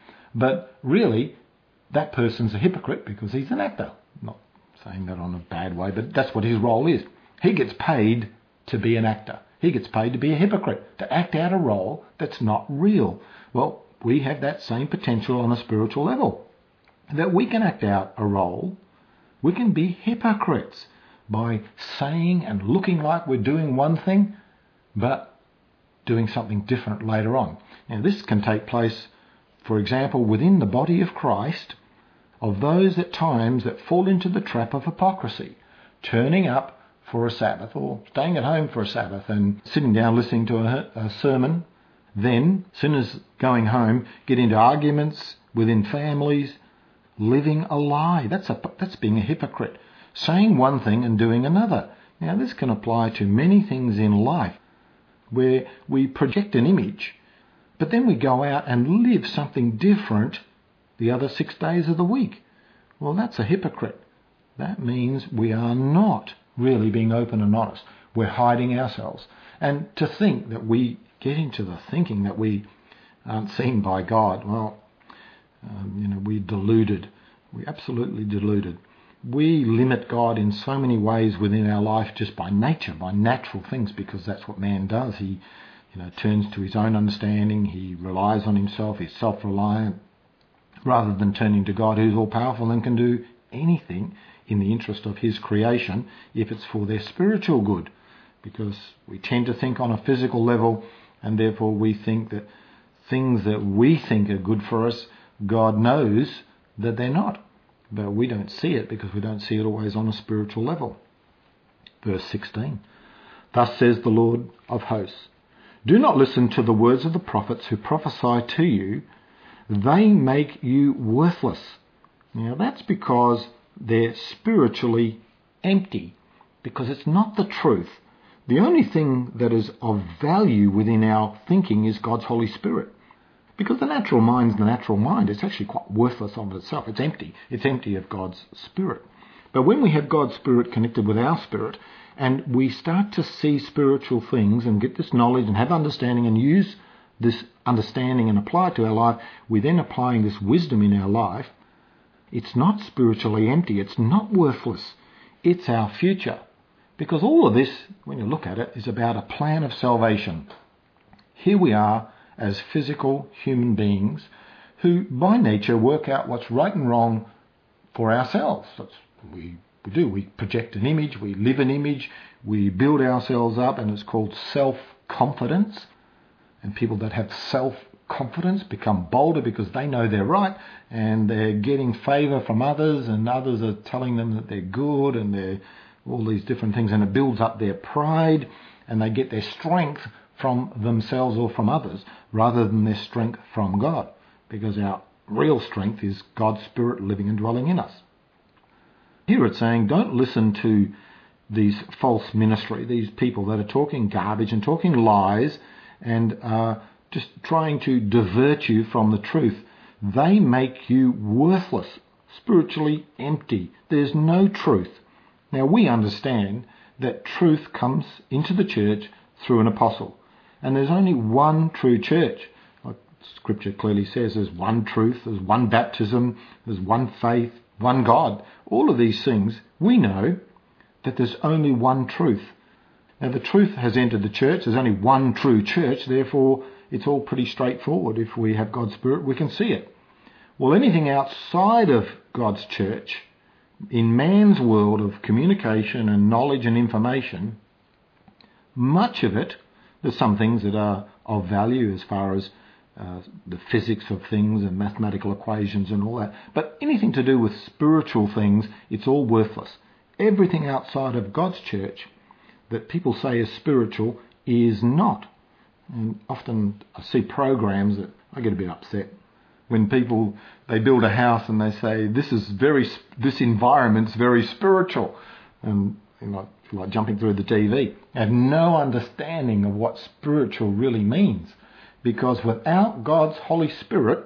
but really that person's a hypocrite because he's an actor. Not saying that on a bad way, but that's what his role is. He gets paid to be an actor. He gets paid to be a hypocrite, to act out a role that's not real. Well, we have that same potential on a spiritual level, that we can act out a role. We can be hypocrites by saying and looking like we're doing one thing, but doing something different later on. Now, this can take place, for example, within the body of Christ, of those at times that fall into the trap of hypocrisy, turning up for a Sabbath or staying at home for a Sabbath and sitting down listening to a, a sermon. Then, as soon as going home, get into arguments within families, living a lie. That's a, that's being a hypocrite. Saying one thing and doing another. Now, this can apply to many things in life where we project an image, but then we go out and live something different the other six days of the week. Well, that's a hypocrite. That means we are not really being open and honest. We're hiding ourselves. And to think that we get into the thinking that we aren't seen by God, well, um, you know, we're deluded. We're absolutely deluded. We limit God in so many ways within our life just by nature, by natural things, because that's what man does. He, you know, turns to his own understanding. He relies on himself. He's self-reliant, rather than turning to God, who's all-powerful and can do anything in the interest of his creation if it's for their spiritual good. Because we tend to think on a physical level, and therefore we think that things that we think are good for us, God knows that they're not. But we don't see it because we don't see it always on a spiritual level. Verse sixteen. Thus says the Lord of hosts, do not listen to the words of the prophets who prophesy to you. They make you worthless. Now that's because they're spiritually empty, because it's not the truth. The only thing that is of value within our thinking is God's Holy Spirit. Because the natural mind's the natural mind. It's actually quite worthless of itself. It's empty. It's empty of God's Spirit. But when we have God's Spirit connected with our spirit, and we start to see spiritual things and get this knowledge and have understanding and use this understanding and apply it to our life, we're then applying this wisdom in our life. It's not spiritually empty. It's not worthless. It's our future. Because all of this, when you look at it, is about a plan of salvation. Here we are as physical human beings who by nature work out what's right and wrong for ourselves. That's, we, we do. We project an image, we live an image, we build ourselves up, and it's called self-confidence. And people that have self-confidence become bolder because they know they're right and they're getting favour from others, and others are telling them that they're good, and they're all these different things, and it builds up their pride, and they get their strength from themselves or from others rather than their strength from God, because our real strength is God's Spirit living and dwelling in us. Here it's saying, don't listen to these false ministry, these people that are talking garbage and talking lies and uh, just trying to divert you from the truth. They make you worthless, spiritually empty. There's no truth. Now we understand that truth comes into the church through an apostle. And there's only one true church. Like Scripture clearly says, there's one truth, there's one baptism, there's one faith, one God. All of these things, we know that there's only one truth. Now the truth has entered the church. There's only one true church. Therefore, it's all pretty straightforward. If we have God's Spirit, we can see it. Well, anything outside of God's church, in man's world of communication and knowledge and information, much of it, there's some things that are of value as far as uh, the physics of things and mathematical equations and all that. But anything to do with spiritual things, it's all worthless. Everything outside of God's church that people say is spiritual is not. And often I see programs that I get a bit upset when people, they build a house and they say, this is very, this environment's very spiritual. And you know, like jumping through the T V. They have no understanding of what spiritual really means. Because without God's Holy Spirit,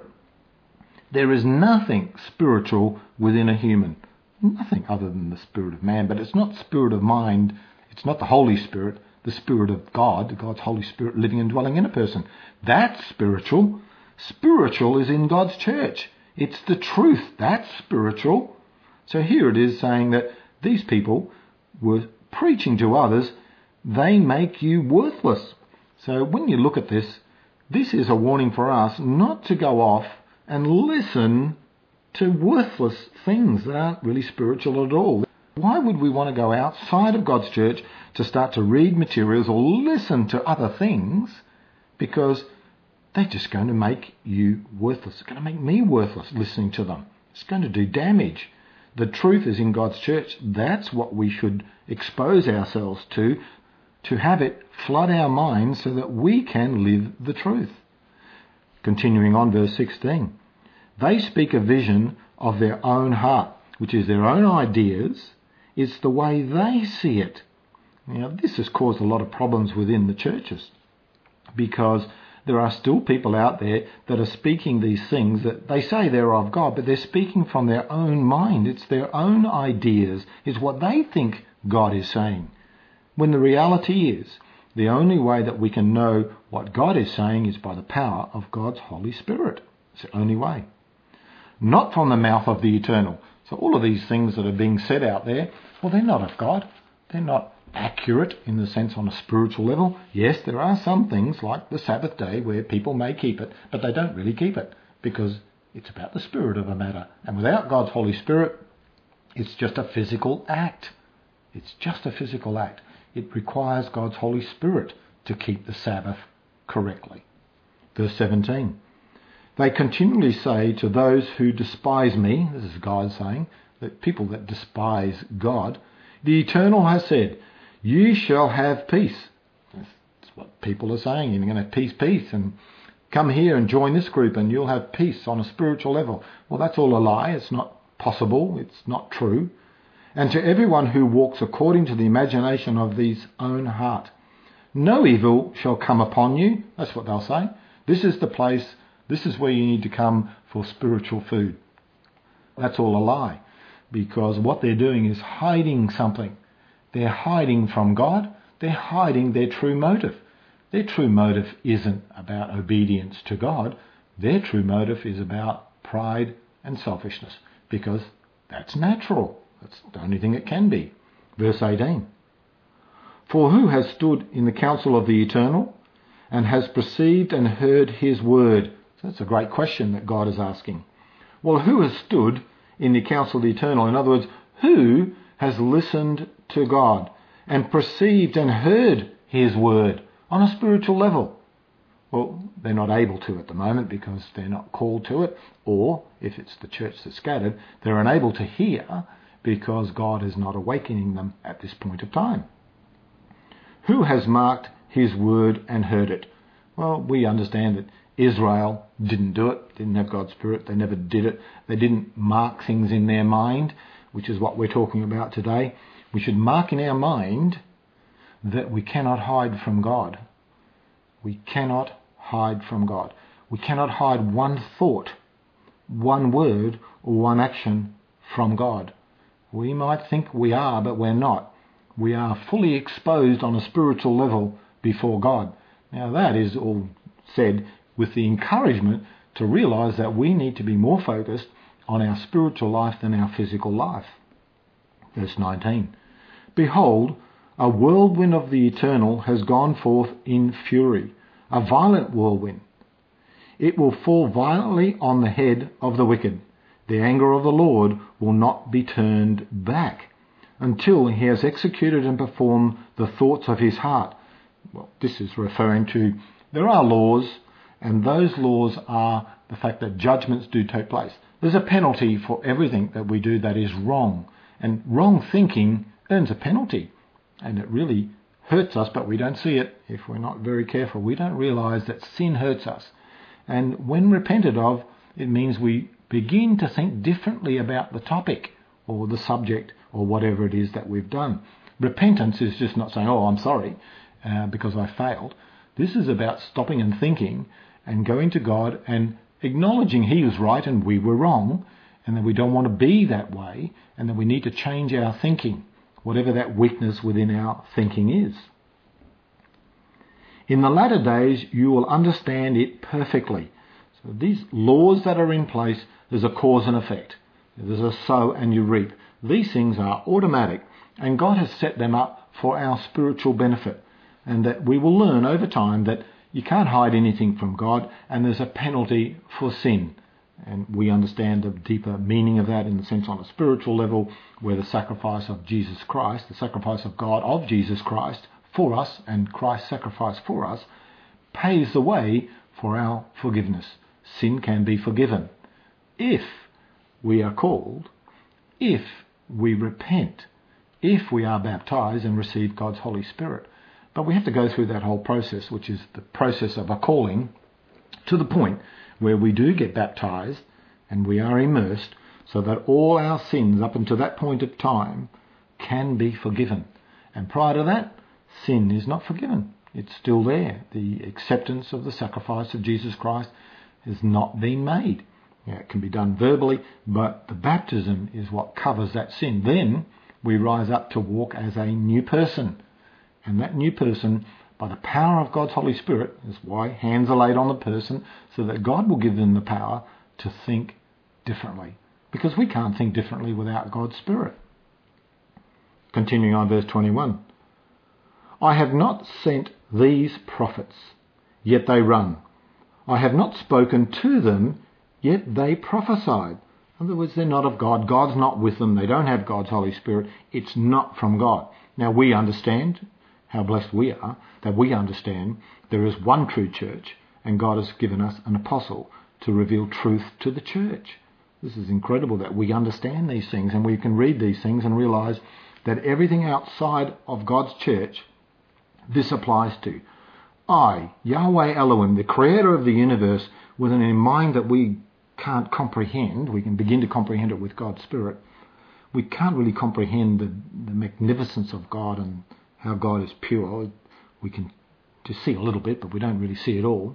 there is nothing spiritual within a human. Nothing other than the spirit of man. But it's not spirit of mind. It's not the Holy Spirit, the Spirit of God, God's Holy Spirit living and dwelling in a person. That's spiritual. Spiritual is in God's church. It's the truth. That's spiritual. So here it is saying that these people were preaching to others, they make you worthless. So when you look at this, this is a warning for us not to go off and listen to worthless things that aren't really spiritual at all. Why would we want to go outside of God's church to start to read materials or listen to other things? Because they're just going to make you worthless. It's going to make me worthless listening to them. It's going to do damage. The truth is in God's church. That's what we should expose ourselves to, to have it flood our minds so that we can live the truth. Continuing on, verse sixteen. They speak a vision of their own heart, which is their own ideas. It's the way they see it. Now, this has caused a lot of problems within the churches because there are still people out there that are speaking these things that they say they're of God, but they're speaking from their own mind. It's their own ideas. It's what they think God is saying. When the reality is, the only way that we can know what God is saying is by the power of God's Holy Spirit. It's the only way. Not from the mouth of the eternal. So all of these things that are being said out there, well, they're not of God. They're not accurate in the sense on a spiritual level. Yes, there are some things like the Sabbath day where people may keep it, but they don't really keep it because it's about the spirit of a matter. And without God's Holy Spirit, it's just a physical act. It's just a physical act. It requires God's Holy Spirit to keep the Sabbath correctly. Verse seventeen. They continually say to those who despise me, this is God saying, that people that despise God, the Eternal has said, You shall have peace. That's what people are saying. You're going to have peace, peace, and come here and join this group and you'll have peace on a spiritual level. Well, that's all a lie. It's not possible. It's not true. And to everyone who walks according to the imagination of his own heart, no evil shall come upon you. That's what they'll say. This is the place, this is where you need to come for spiritual food. That's all a lie, because what they're doing is hiding something. They're hiding from God. They're hiding their true motive. Their true motive isn't about obedience to God. Their true motive is about pride and selfishness, because that's natural. That's the only thing it can be. Verse eighteen. For who has stood in the counsel of the Eternal and has perceived and heard his word? So that's a great question that God is asking. Well, who has stood in the counsel of the Eternal? In other words, who has listened to God and perceived and heard his word on a spiritual level? Well, they're not able to at the moment because they're not called to it, or if it's the church that's scattered, they're unable to hear because God is not awakening them at this point of time. Who has marked his word and heard it? Well, we understand that Israel didn't do it, didn't have God's Spirit, they never did it. They didn't mark things in their mind, which is what we're talking about today. We should mark in our mind that we cannot hide from God. We cannot hide from God. We cannot hide one thought, one word, or one action from God. We might think we are, but we're not. We are fully exposed on a spiritual level before God. Now that is all said with the encouragement to realise that we need to be more focused on our spiritual life than our physical life. Verse nineteen. Behold, a whirlwind of the Eternal has gone forth in fury, a violent whirlwind. It will fall violently on the head of the wicked. The anger of the Lord will not be turned back until he has executed and performed the thoughts of his heart. Well, this is referring to, there are laws, and those laws are the fact that judgments do take place. There's a penalty for everything that we do that is wrong, and wrong thinking earns a penalty, and it really hurts us, but we don't see it if we're not very careful. We don't realise that sin hurts us, and when repented of, it means we begin to think differently about the topic or the subject or whatever it is that we've done. Repentance is just not saying, oh, I'm sorry uh, because I failed. This is about stopping and thinking and going to God and acknowledging he was right and we were wrong, and that we don't want to be that way, and that we need to change our thinking, whatever that weakness within our thinking is. In the latter days you will understand it perfectly. So these laws that are in place, there's a cause and effect. There's a sow and you reap. These things are automatic, and God has set them up for our spiritual benefit, and that we will learn over time that you can't hide anything from God, and there's a penalty for sin. And we understand the deeper meaning of that in the sense on a spiritual level, where the sacrifice of Jesus Christ, the sacrifice of God of Jesus Christ for us, and Christ's sacrifice for us, paves the way for our forgiveness. Sin can be forgiven if we are called, if we repent, if we are baptized and receive God's Holy Spirit. But we have to go through that whole process, which is the process of a calling, to the point where we do get baptized and we are immersed, so that all our sins up until that point of time can be forgiven. And prior to that, sin is not forgiven. It's still there. The acceptance of the sacrifice of Jesus Christ has not been made. Yeah, it can be done verbally, but the baptism is what covers that sin. Then we rise up to walk as a new person. And that new person, by the power of God's Holy Spirit, is why hands are laid on the person, so that God will give them the power to think differently. Because we can't think differently without God's Spirit. Continuing on verse twenty-one. I have not sent these prophets, yet they run. I have not spoken to them, yet they prophesied. In other words, they're not of God. God's not with them. They don't have God's Holy Spirit. It's not from God. Now we understand how blessed we are, that we understand there is one true church, and God has given us an apostle to reveal truth to the church. This is incredible that we understand these things, and we can read these things and realise that everything outside of God's church, this applies to. I, Yahweh Elohim, the creator of the universe, with an in mind that we can't comprehend, we can begin to comprehend it with God's Spirit. We can't really comprehend the, the magnificence of God and how God is pure. We can just see a little bit, but we don't really see it all.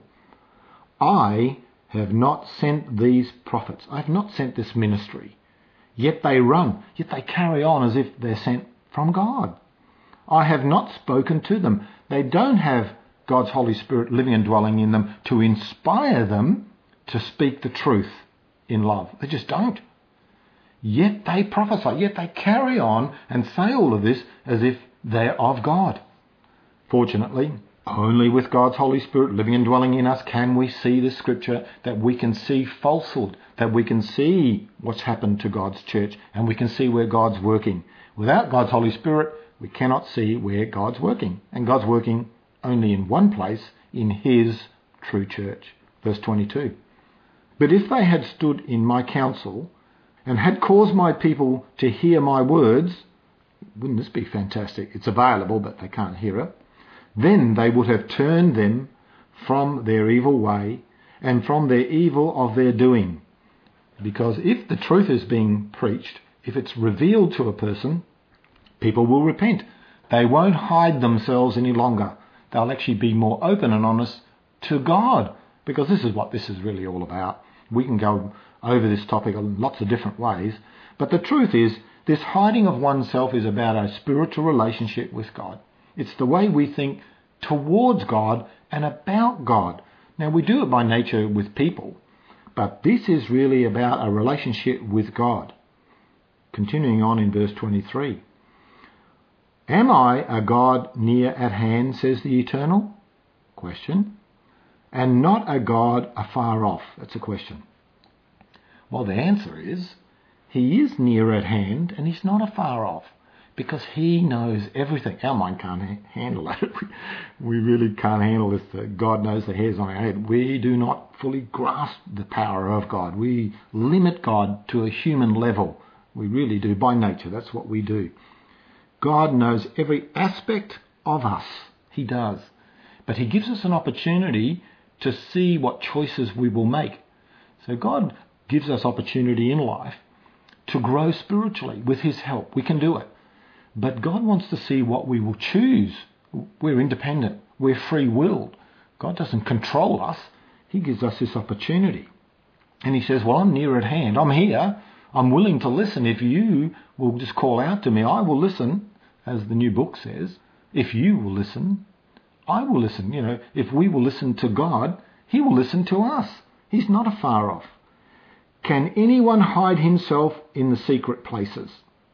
I have not sent these prophets. I have not sent this ministry. Yet they run, yet they carry on as if they're sent from God. I have not spoken to them. They don't have God's Holy Spirit living and dwelling in them to inspire them to speak the truth in love. They just don't. Yet they prophesy, yet they carry on and say all of this as if they're of God. Fortunately, only with God's Holy Spirit living and dwelling in us can we see the Scripture, that we can see falsehood, that we can see what's happened to God's church, and we can see where God's working. Without God's Holy Spirit, we cannot see where God's working. And God's working only in one place, in His true church. Verse twenty-two. But if they had stood in my counsel and had caused my people to hear my words, wouldn't this be fantastic? It's available, but they can't hear it. Then they would have turned them from their evil way and from their evil of their doing. Because if the truth is being preached, if it's revealed to a person, people will repent. They won't hide themselves any longer. They'll actually be more open and honest to God, because this is what this is really all about. We can go over this topic in lots of different ways, but the truth is, this hiding of oneself is about a spiritual relationship with God. It's the way we think towards God and about God. Now, we do it by nature with people, but this is really about a relationship with God. Continuing on in verse twenty-three. Am I a God near at hand, says the Eternal? Question. And not a God afar off? That's a question. Well, the answer is, He is near at hand and He's not afar off, because He knows everything. Our mind can't ha- handle that. We really can't handle this. That God knows the hairs on our head. We do not fully grasp the power of God. We limit God to a human level. We really do, by nature. That's what we do. God knows every aspect of us. He does. But He gives us an opportunity to see what choices we will make. So God gives us opportunity in life to grow spiritually with His help. We can do it. But God wants to see what we will choose. We're independent. We're free-willed. God doesn't control us. He gives us this opportunity. And He says, well, I'm near at hand. I'm here. I'm willing to listen. If you will just call out to me, I will listen, as the new book says. If you will listen, I will listen. You know, if we will listen to God, He will listen to us. He's not afar off. Can anyone hide himself in the secret places?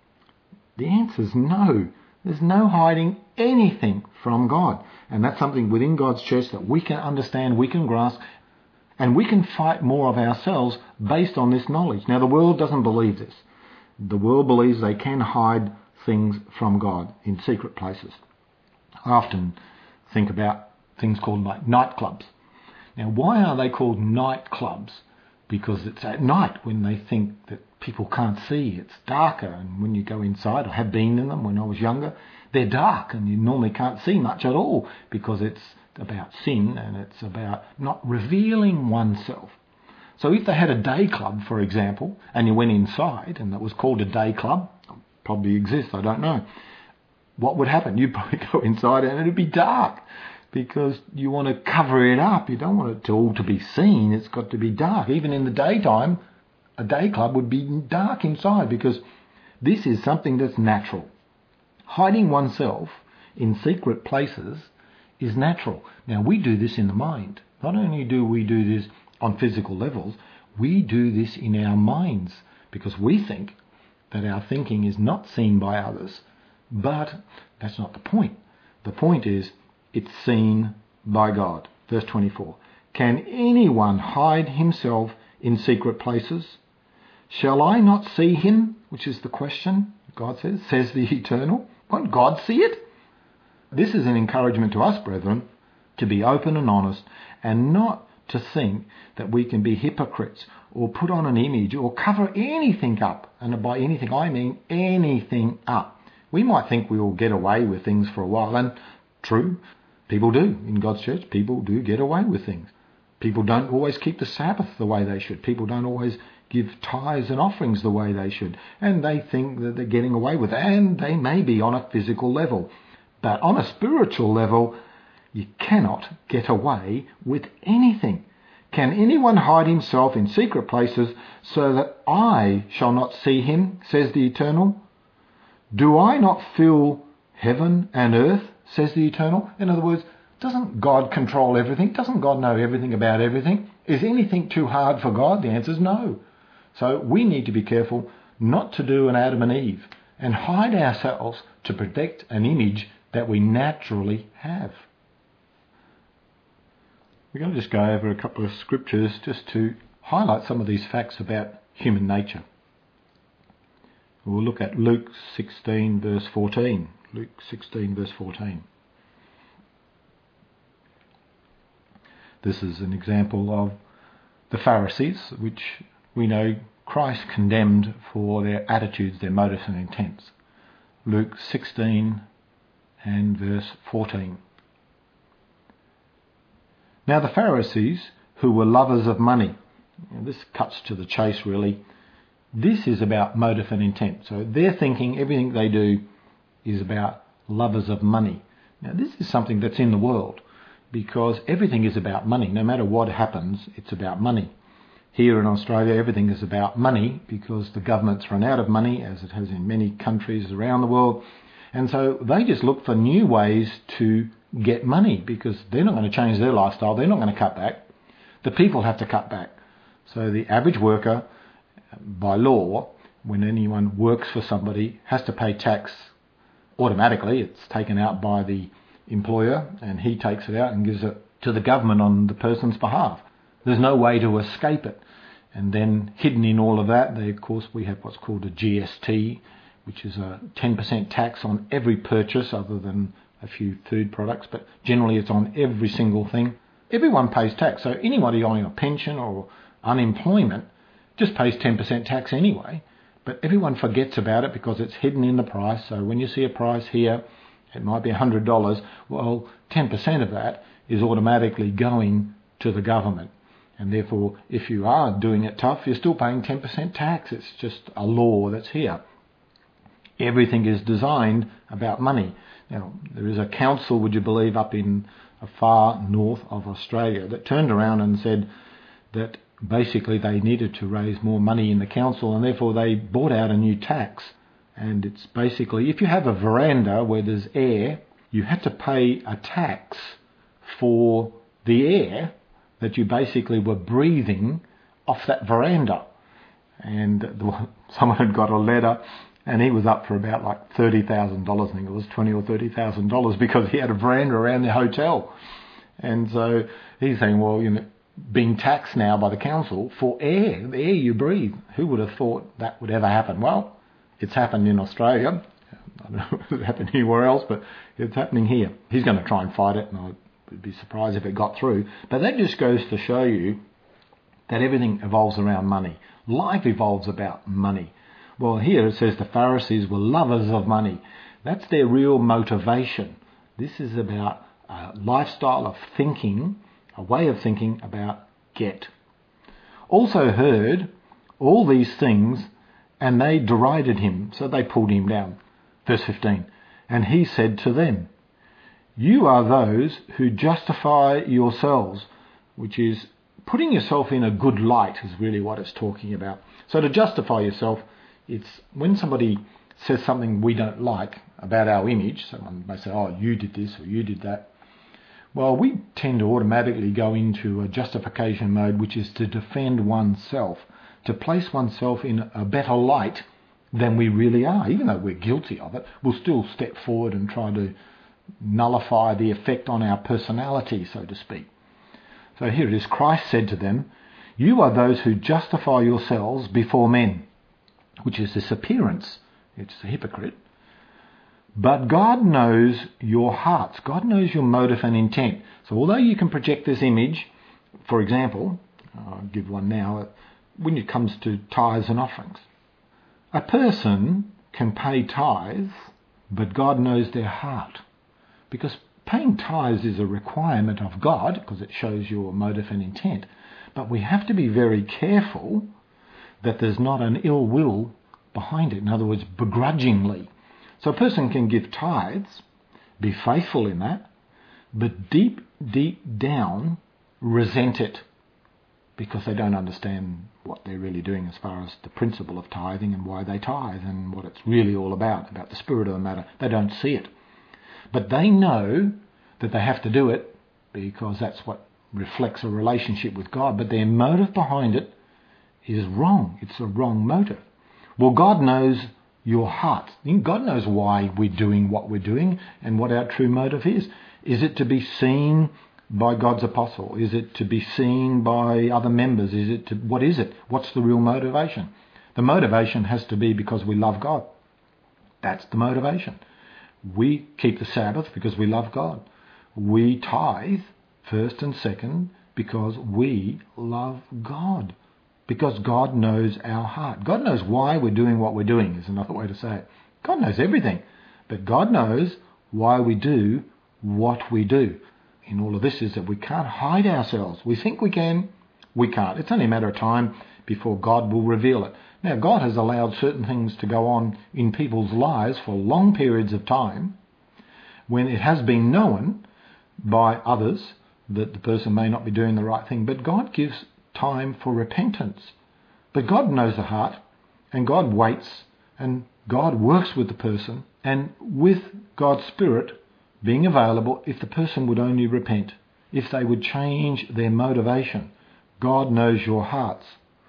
The answer is no. There's no hiding anything from God. And that's something within God's church that we can understand, we can grasp, and we can fight more of ourselves based on this knowledge. Now, the world doesn't believe this. The world believes they can hide things from God in secret places. I often think about things called like nightclubs. Now, why are they called nightclubs? Because it's at night when they think that people can't see. It's darker, and when you go inside, I have been in them when I was younger, they're dark and you normally can't see much at all, because it's about sin and it's about not revealing oneself. So if they had a day club, for example, and you went inside and it was called a day club, probably exists, I don't know, what would happen? You'd probably go inside and it'd be dark, because you want to cover it up. You don't want it to all to be seen. It's got to be dark. Even in the daytime, a day club would be dark inside, because this is something that's natural. Hiding oneself in secret places is natural. Now, we do this in the mind. Not only do we do this on physical levels, we do this in our minds, because we think that our thinking is not seen by others. But that's not the point. The point is, it's seen by God. Verse twenty-four. Can anyone hide himself in secret places? Shall I not see him? Which is the question, God says, says the Eternal. Won't God see it? This is an encouragement to us, brethren, to be open and honest, and not to think that we can be hypocrites or put on an image or cover anything up. And by anything, I mean anything up. We might think we will get away with things for a while, and true, people do. In God's church, people do get away with things. People don't always keep the Sabbath the way they should. People don't always give tithes and offerings the way they should. And they think that they're getting away with it. And they may be on a physical level. But on a spiritual level, you cannot get away with anything. Can anyone hide himself in secret places so that I shall not see him, says the Eternal? Do I not fill heaven and earth, says the Eternal? In other words, doesn't God control everything? Doesn't God know everything about everything? Is anything too hard for God? The answer is no. So we need to be careful not to do an Adam and Eve and hide ourselves to protect an image that we naturally have. We're going to just go over a couple of scriptures just to highlight some of these facts about human nature. We'll look at Luke sixteen verse fourteen. Luke sixteen verse fourteen. This is an example of the Pharisees, which we know Christ condemned for their attitudes, their motives and intents. Luke sixteen and verse fourteen. Now the Pharisees, who were lovers of money, and this cuts to the chase really, this is about motive and intent. So they're thinking everything they do is about lovers of money. Now this is something that's in the world, because everything is about money. No matter what happens, it's about money. Here in Australia, everything is about money because the government's run out of money, as it has in many countries around the world. And so they just look for new ways to get money because they're not going to change their lifestyle. They're not going to cut back. The people have to cut back. So the average worker, by law, when anyone works for somebody, has to pay tax automatically. It's taken out by the employer and he takes it out and gives it to the government on the person's behalf. There's no way to escape it. And then hidden in all of that, they, of course, we have what's called a G S T, which is a ten percent tax on every purchase other than a few food products, but generally it's on every single thing. Everyone pays tax, so anybody on a pension or unemployment just pays ten percent tax anyway, but everyone forgets about it because it's hidden in the price. So when you see a price here, it might be one hundred dollars, well, ten percent of that is automatically going to the government. And therefore, if you are doing it tough, you're still paying ten percent tax. It's just a law that's here. Everything is designed about money. Now, there is a council, would you believe, up in a far north of Australia that turned around and said that basically they needed to raise more money in the council and therefore they brought out a new tax. And it's basically, if you have a veranda where there's air, you have to pay a tax for the air that you basically were breathing off that veranda. And someone had got a letter and he was up for about like thirty thousand dollars, I think it was twenty thousand dollars or thirty thousand dollars, because he had a veranda around the hotel. And so he's saying, well, you know, being taxed now by the council for air, the air you breathe. Who would have thought that would ever happen? Well, it's happened in Australia. I don't know if it happened anywhere else, but it's happening here. He's going to try and fight it, and I would be surprised if it got through. But that just goes to show you that everything evolves around money. Life evolves about money. Well, here it says the Pharisees were lovers of money. That's their real motivation. This is about a lifestyle of thinking, a way of thinking about get. Also heard all these things, and they derided him, so they pulled him down. Verse fifteen, and he said to them, you are those who justify yourselves, which is putting yourself in a good light is really what it's talking about. So to justify yourself, it's when somebody says something we don't like about our image, someone may say, oh, you did this or you did that. Well, we tend to automatically go into a justification mode, which is to defend oneself, to place oneself in a better light than we really are. Even though we're guilty of it, we'll still step forward and try to nullify the effect on our personality, so to speak. So here it is, Christ said to them, you are those who justify yourselves before men, which is this appearance. It's a hypocrite. But God knows your hearts. God knows your motive and intent. So although you can project this image, for example, I'll give one now, when it comes to tithes and offerings. A person can pay tithes but God knows their heart. Because paying tithes is a requirement of God, because it shows your motive and intent. But we have to be very careful that there's not an ill will behind it. In other words, begrudgingly. So a person can give tithes, be faithful in that, but deep, deep down resent it because they don't understand what they're really doing as far as the principle of tithing and why they tithe and what it's really all about, about the spirit of the matter. They don't see it. But they know that they have to do it because that's what reflects a relationship with God. But their motive behind it is wrong. It's a wrong motive. Well, God knows your heart. God knows why we're doing what we're doing and what our true motive is. Is it to be seen by God's apostle? Is it to be seen by other members? Is it to, what is it? What's the real motivation? The motivation has to be because we love God. That's the motivation. We keep the Sabbath because we love God. We tithe first and second because we love God. Because God knows our heart. God knows why we're doing what we're doing, is another way to say it. God knows everything. But God knows why we do what we do. In all of this is that we can't hide ourselves. We think we can, we can't. It's only a matter of time before God will reveal it. Now, God has allowed certain things to go on in people's lives for long periods of time when it has been known by others that the person may not be doing the right thing. But God gives time for repentance. But God knows the heart, and God waits, and God works with the person, and with God's Spirit being available, if the person would only repent, if they would change their motivation. God knows your hearts.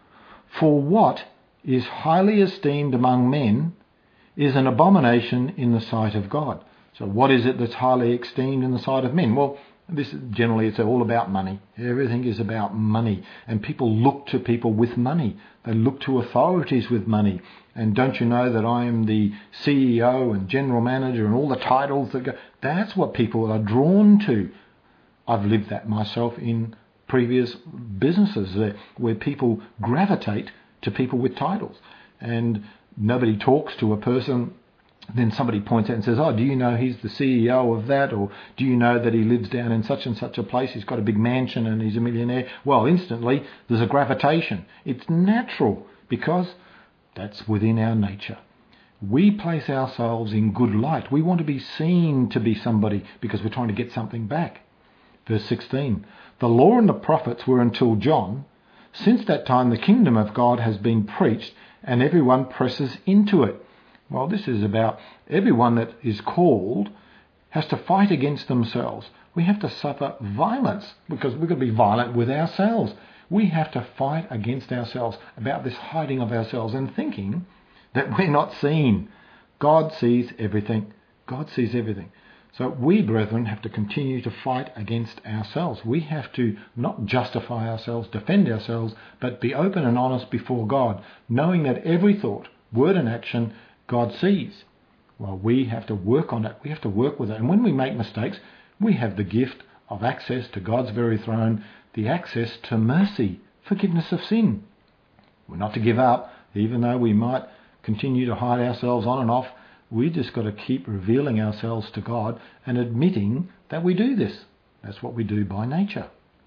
For what is highly esteemed among men is an abomination in the sight of God. So what is it that's highly esteemed in the sight of men? Well, this generally it's all about money. Everything is about money. And people look to people with money. They look to authorities with money. And don't you know that I am the C E O and general manager and all the titles that go? That's what people are drawn to. I've lived that myself in previous businesses where people gravitate to people with titles. And nobody talks to a person. Then somebody points out and says, oh, do you know he's the C E O of that? Or do you know that he lives down in such and such a place? He's got a big mansion and he's a millionaire. Well, instantly there's a gravitation. It's natural because that's within our nature. We place ourselves in good light. We want to be seen to be somebody because we're trying to get something back. Verse sixteen, the law and the prophets were until John. Since that time the kingdom of God has been preached and everyone presses into it. Well, this is about everyone that is called has to fight against themselves. We have to suffer violence because we're going to be violent with ourselves. We have to fight against ourselves about this hiding of ourselves and thinking that we're not seen. God sees everything. God sees everything. So we, brethren, have to continue to fight against ourselves. We have to not justify ourselves, defend ourselves, but be open and honest before God, knowing that every thought, word and action God sees. Well, we have to work on it. We have to work with it. And when we make mistakes, we have the gift of access to God's very throne, the access to mercy, forgiveness of sin. We're not to give up, even though we might continue to hide ourselves on and off. We just got to keep revealing ourselves to God and admitting that we do this. That's what we do by nature.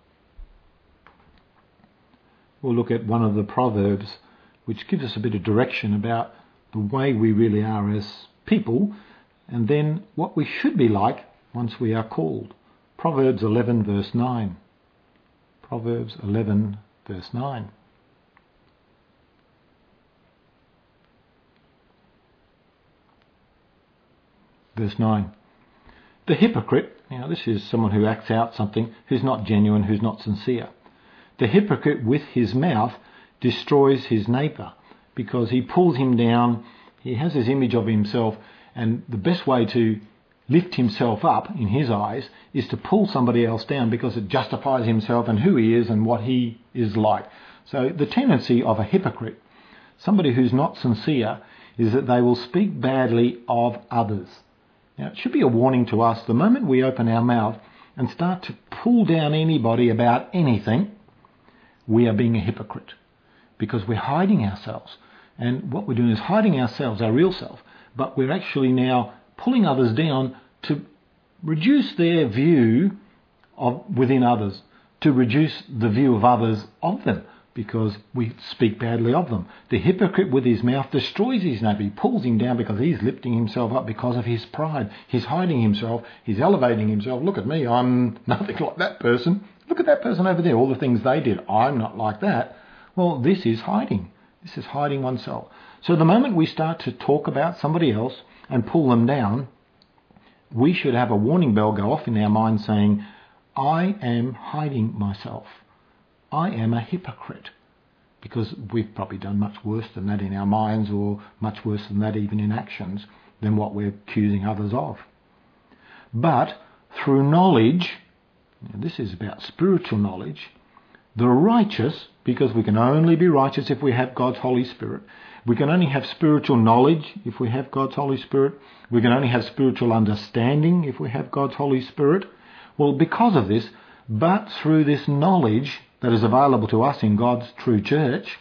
We'll look at one of the Proverbs, which gives us a bit of direction about the way we really are as people, and then what we should be like once we are called. Proverbs eleven verse nine. Proverbs eleven verse nine. Verse nine. The hypocrite, now this is someone who acts out something, who's not genuine, who's not sincere. The hypocrite with his mouth destroys his neighbour, because he pulls him down. He has this image of himself, and the best way to lift himself up in his eyes is to pull somebody else down, because it justifies himself and who he is and what he is like. So the tendency of a hypocrite, somebody who's not sincere, is that they will speak badly of others. Now, it should be a warning to us the moment we open our mouth and start to pull down anybody about anything, we are being a hypocrite, because we're hiding ourselves. And what we're doing is hiding ourselves, our real self, but we're actually now pulling others down to reduce their view of within others, to reduce the view of others of them, because we speak badly of them. The hypocrite with his mouth destroys his neighbour. He pulls him down because he's lifting himself up because of his pride. He's hiding himself. He's elevating himself. Look at me. I'm nothing like that person. Look at that person over there. All the things they did. I'm not like that. Well, this is hiding. This is hiding oneself. So the moment we start to talk about somebody else and pull them down, we should have a warning bell go off in our mind saying, I am hiding myself. I am a hypocrite, because we've probably done much worse than that in our minds, or much worse than that even in actions, than what we're accusing others of. But through knowledge, this is about spiritual knowledge, the righteous, because we can only be righteous if we have God's Holy Spirit. We can only have spiritual knowledge if we have God's Holy Spirit. We can only have spiritual understanding if we have God's Holy Spirit. Well, because of this, but through this knowledge that is available to us in God's true church,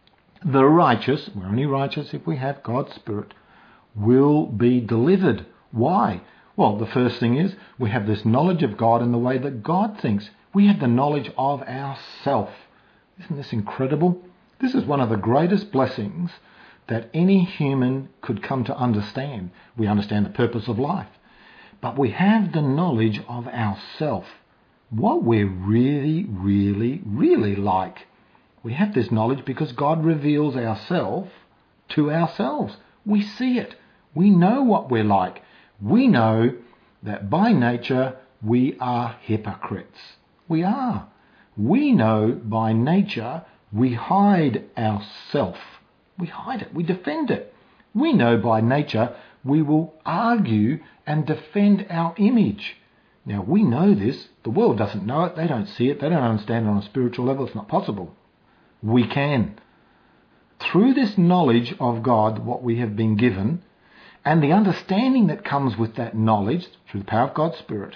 the righteous, we're only righteous if we have God's Spirit, will be delivered. Why? Well, the first thing is we have this knowledge of God in the way that God thinks. We have the knowledge of ourself. Isn't this incredible? This is one of the greatest blessings that any human could come to understand. We understand the purpose of life. But we have the knowledge of ourself. What we're really, really, really like. We have this knowledge because God reveals ourselves to ourselves. We see it. We know what we're like. We know that by nature we are hypocrites. We are. We know by nature we hide ourself. We hide it. We defend it. We know by nature we will argue and defend our image. Now, we know this. The world doesn't know it. They don't see it. They don't understand it on a spiritual level. It's not possible. We can. Through this knowledge of God, what we have been given, and the understanding that comes with that knowledge through the power of God's Spirit,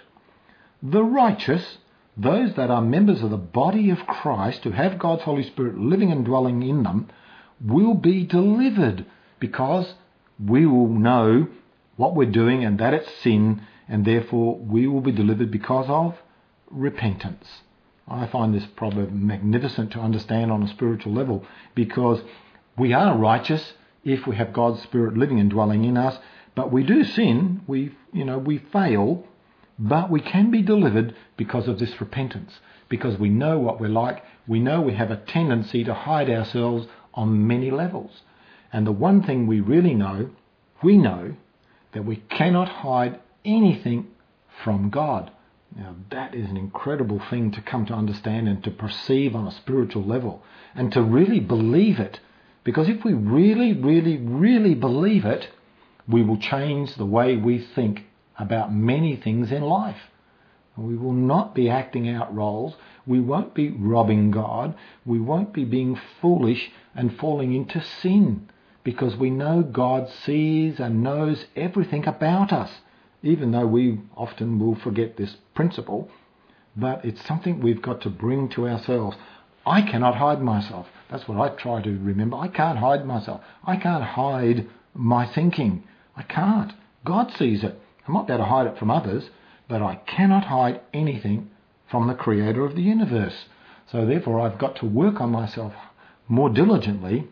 the righteous, those that are members of the body of Christ, who have God's Holy Spirit living and dwelling in them, will be delivered, because we will know what we're doing and that it's sin, and therefore we will be delivered because of repentance. I find this proverb magnificent to understand on a spiritual level, because we are righteous if we have God's Spirit living and dwelling in us, but we do sin, we you know we fail, but we can be delivered because of this repentance, because we know what we're like. We know we have a tendency to hide ourselves on many levels. And the one thing we really know, we know that we cannot hide anything from God. Now, that is an incredible thing to come to understand and to perceive on a spiritual level, and to really believe it. Because if we really, really, really believe it, we will change the way we think about many things in life. We will not be acting out roles. We won't be robbing God. We won't be being foolish and falling into sin, because we know God sees and knows everything about us, even though we often will forget this principle. But it's something we've got to bring to ourselves. I cannot hide myself. That's what I try to remember. I can't hide myself. I can't hide my thinking. I can't. God sees it. I might be able to hide it from others, but I cannot hide anything from the Creator of the universe. So therefore I've got to work on myself more diligently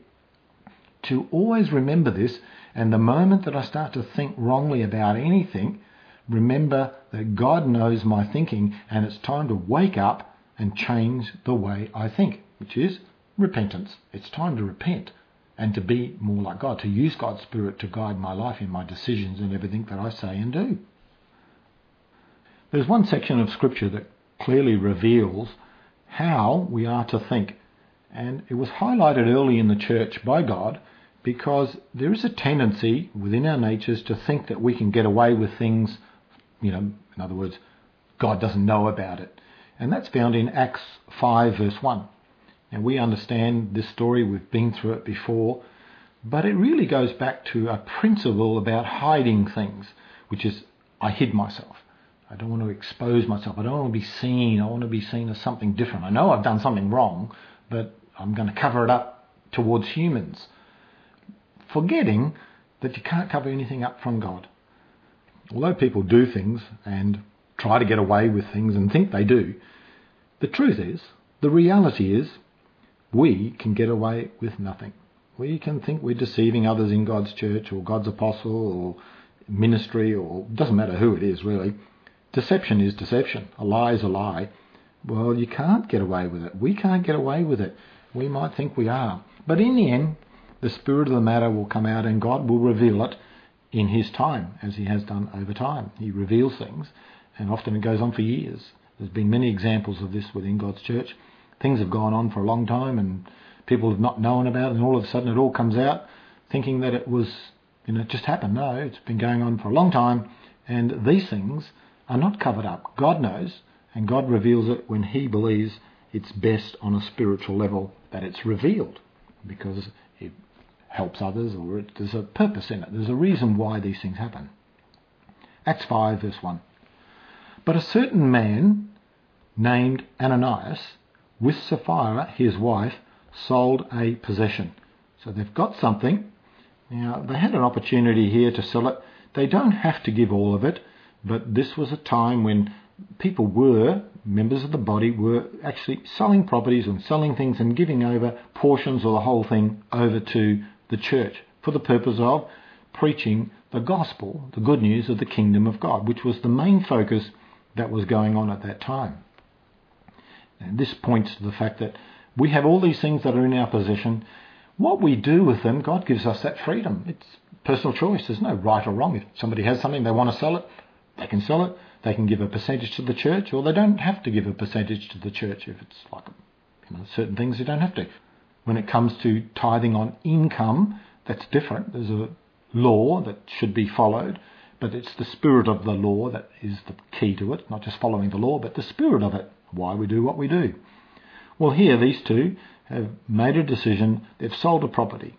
to always remember this, and the moment that I start to think wrongly about anything, remember that God knows my thinking, and it's time to wake up and change the way I think, which is repentance. It's time to repent and to be more like God, to use God's Spirit to guide my life in my decisions and everything that I say and do. There's one section of Scripture that clearly reveals how we are to think, and it was highlighted early in the church by God, because there is a tendency within our natures to think that we can get away with things, you know, in other words, God doesn't know about it. And that's found in Acts five verse one. And we understand this story, we've been through it before, but it really goes back to a principle about hiding things, which is I hid myself. I don't want to expose myself. I don't want to be seen. I want to be seen as something different. I know I've done something wrong, but I'm going to cover it up towards humans, forgetting that you can't cover anything up from God. although people do things and try to get away with things and think they do, the truth is, the reality is, we can get away with nothing. We can think we're deceiving others in God's church or God's apostle or ministry, or doesn't matter who it is really. Deception is deception. A lie is a lie. Well, you can't get away with it. We can't get away with it. We might think we are. But in the end, the spirit of the matter will come out and God will reveal it in his time, as he has done over time. He reveals things, and often it goes on for years. There's been many examples of this within God's church. Things have gone on for a long time and people have not known about it, and all of a sudden it all comes out thinking that it was, you know, it just happened. No, it's been going on for a long time, and these things are not covered up. God knows, and God reveals it when he believes it's best on a spiritual level that it's revealed, because it helps others, or it, there's a purpose in it. There's a reason why these things happen. Acts five verse one. But a certain man named Ananias, with Sapphira his wife, sold a possession. So they've got something. Now, they had an opportunity here to sell it. They don't have to give all of it, but this was a time when people were, members of the body, were actually selling properties and selling things and giving over portions or the whole thing over to the church for the purpose of preaching the gospel, the good news of the kingdom of God, which was the main focus that was going on at that time. And this points to the fact that we have all these things that are in our possession. What we do with them, God gives us that freedom. It's personal choice. There's no right or wrong. If somebody has something, they want to sell it, they can sell it. They can give a percentage to the church, or they don't have to give a percentage to the church. If it's like, you know, certain things you don't have to. When it comes to tithing on income, that's different. There's a law that should be followed, but it's the spirit of the law that is the key to it, not just following the law, but the spirit of it, why we do what we do. Well, here these two have made a decision. They've sold a property.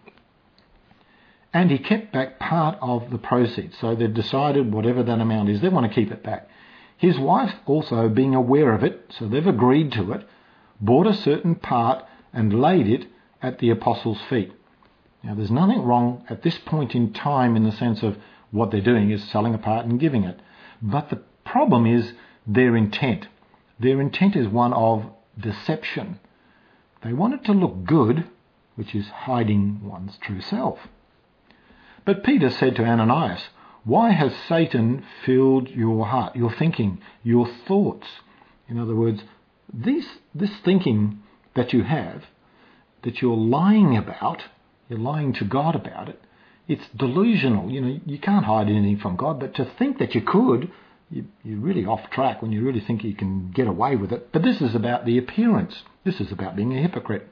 And he kept back part of the proceeds. So they've decided whatever that amount is, they want to keep it back. His wife also, being aware of it, so they've agreed to it, bought a certain part and laid it at the apostles' feet. Now, there's nothing wrong at this point in time in the sense of what they're doing is selling a part and giving it. But the problem is their intent. Their intent is one of deception. They want it to look good, which is hiding one's true self. But Peter said to Ananias, "Why has Satan filled your heart, your thinking, your thoughts?" In other words, this, this thinking that you have, that you're lying about, you're lying to God about it, it's delusional. You know, you can't hide anything from God, but to think that you could, you, you're really off track when you really think you can get away with it. But this is about the appearance. This is about being a hypocrite.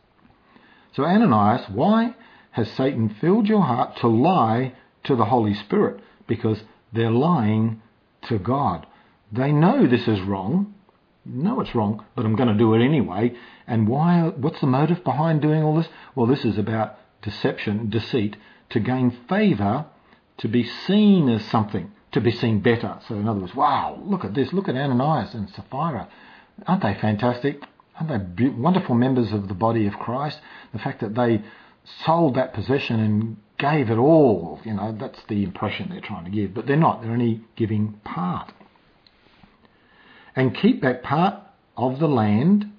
So Ananias, why has Satan filled your heart to lie to the Holy Spirit? Because they're lying to God. They know this is wrong. No, it's wrong, but I'm going to do it anyway. And why? What's the motive behind doing all this? Well, this is about deception, deceit, to gain favour, to be seen as something, to be seen better. So in other words, wow, look at this. Look at Ananias and Sapphira. Aren't they fantastic? Aren't they be- wonderful members of the body of Christ? The fact that they sold that possession and gave it all, you know, that's the impression they're trying to give. But they're not. They're only giving part. And keep back part of the land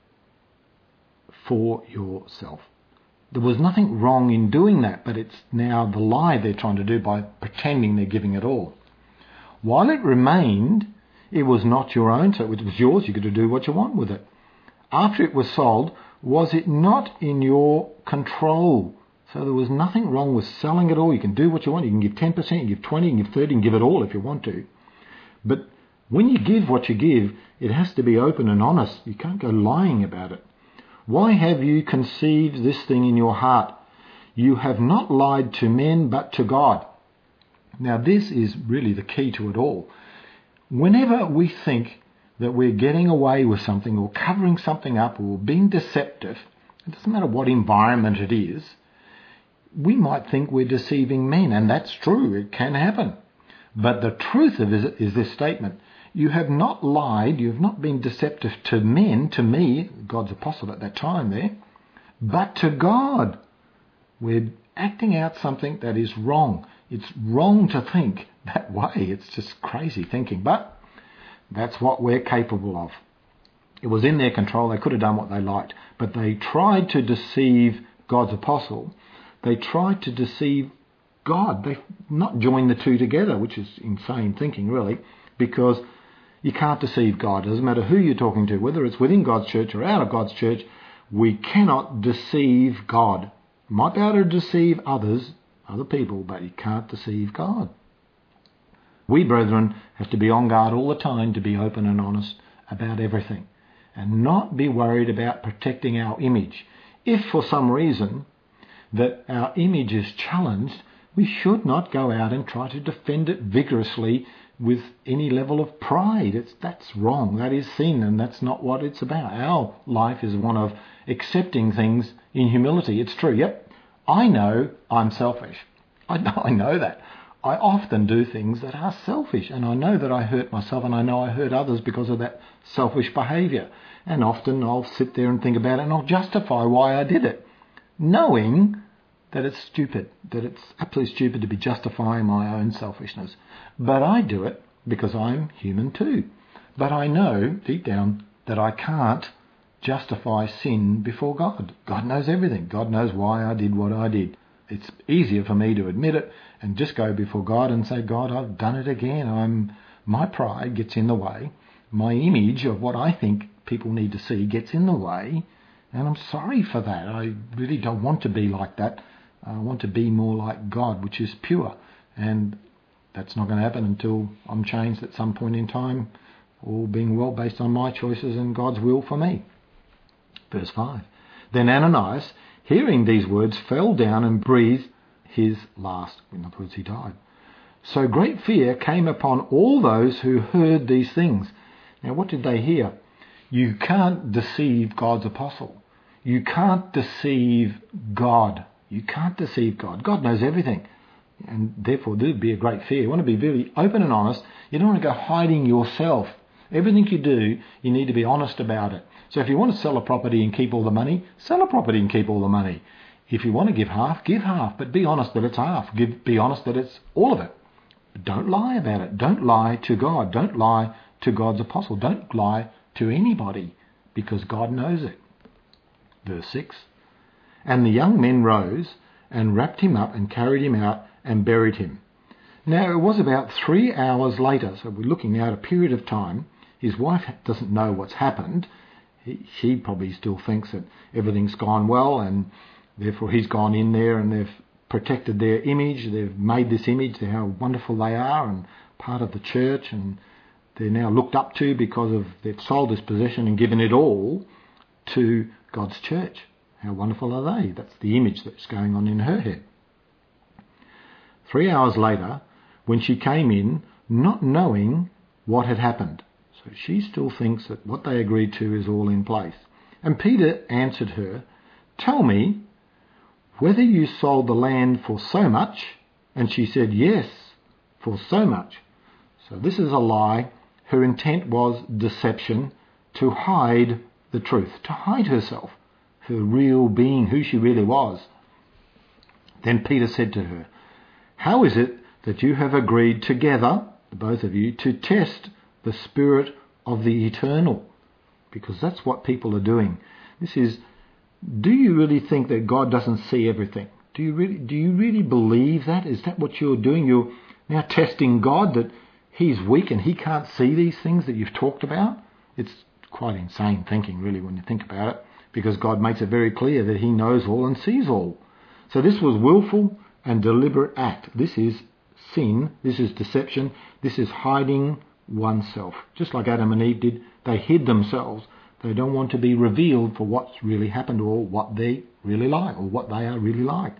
for yourself. There was nothing wrong in doing that, but it's now the lie they're trying to do by pretending they're giving it all. While it remained, it was not your own, so it was yours. You could do what you want with it. After it was sold, was it not in your control? So there was nothing wrong with selling it all. You can do what you want. You can give ten percent, you can give twenty, you can give thirty, you can give it all if you want to. But when you give what you give, it has to be open and honest. You can't go lying about it. Why have you conceived this thing in your heart? You have not lied to men, but to God. Now, this is really the key to it all. Whenever we think that we're getting away with something or covering something up or being deceptive, it doesn't matter what environment it is, we might think we're deceiving men, and that's true. It can happen. But the truth of it is this statement. You have not lied, you have not been deceptive to men, to me, God's apostle at that time there, but to God. We're acting out something that is wrong. It's wrong to think that way. It's just crazy thinking, but that's what we're capable of. It was in their control. They could have done what they liked, but they tried to deceive God's apostle. They tried to deceive God. They not joined the two together, which is insane thinking, really, because you can't deceive God. It doesn't matter who you're talking to, whether it's within God's church or out of God's church. We cannot deceive God. You might be able to deceive others, other people, but you can't deceive God. We, brethren, have to be on guard all the time to be open and honest about everything and not be worried about protecting our image. If for some reason that our image is challenged, we should not go out and try to defend it vigorously with any level of pride. It's, that's wrong. That is sin, and that's not what it's about. Our life is one of accepting things in humility. It's true. Yep, I know I'm selfish. I know, I know that. I often do things that are selfish, and I know that I hurt myself, and I know I hurt others because of that selfish behaviour. And often I'll sit there and think about it, and I'll justify why I did it, knowing that it's stupid, that it's absolutely stupid to be justifying my own selfishness. But I do it because I'm human too. But I know deep down that I can't justify sin before God. God knows everything. God knows why I did what I did. It's easier for me to admit it and just go before God and say, God, I've done it again. I'm my pride gets in the way. My image of what I think people need to see gets in the way. And I'm sorry for that. I really don't want to be like that. I want to be more like God, which is pure. And that's not going to happen until I'm changed at some point in time, all being well based on my choices and God's will for me. Verse five. Then Ananias, hearing these words, fell down and breathed his last. In other words, he died. So great fear came upon all those who heard these things. Now, what did they hear? You can't deceive God's apostle. You can't deceive God. You can't deceive God. God knows everything. And therefore, there would be a great fear. You want to be really open and honest. You don't want to go hiding yourself. Everything you do, you need to be honest about it. So if you want to sell a property and keep all the money, sell a property and keep all the money. If you want to give half, give half. But be honest that it's half. Give, be honest that it's all of it. But don't lie about it. Don't lie to God. Don't lie to God's apostle. Don't lie to anybody, because God knows it. Verse six. And the young men rose and wrapped him up and carried him out and buried him. Now, it was about three hours later, so we're looking now at a period of time. His wife doesn't know what's happened. He, she probably still thinks that everything's gone well, and therefore he's gone in there and they've protected their image. They've made this image, how wonderful they are, and part of the church, and they're now looked up to because of they've sold this possession and given it all to God's church. How wonderful are they? That's the image that's going on in her head. Three hours later, when she came in, not knowing what had happened. So she still thinks that what they agreed to is all in place. And Peter answered her, tell me whether you sold the land for so much. And she said, yes, for so much. So this is a lie. Her intent was deception, to hide the truth, to hide herself, her real being, who she really was. Then Peter said to her, how is it that you have agreed together, the both of you, to test the Spirit of the Eternal? Because that's what people are doing. This is, do you really think that God doesn't see everything? Do you really, do you really believe that? Is that what you're doing? You're now testing God, that he's weak and he can't see these things that you've talked about? It's quite insane thinking, really, when you think about it, because God makes it very clear that he knows all and sees all. So this was willful and deliberate act. This is sin. This is deception. This is hiding oneself. Just like Adam and Eve did, they hid themselves. They don't want to be revealed for what's really happened or what they really like or what they are really like.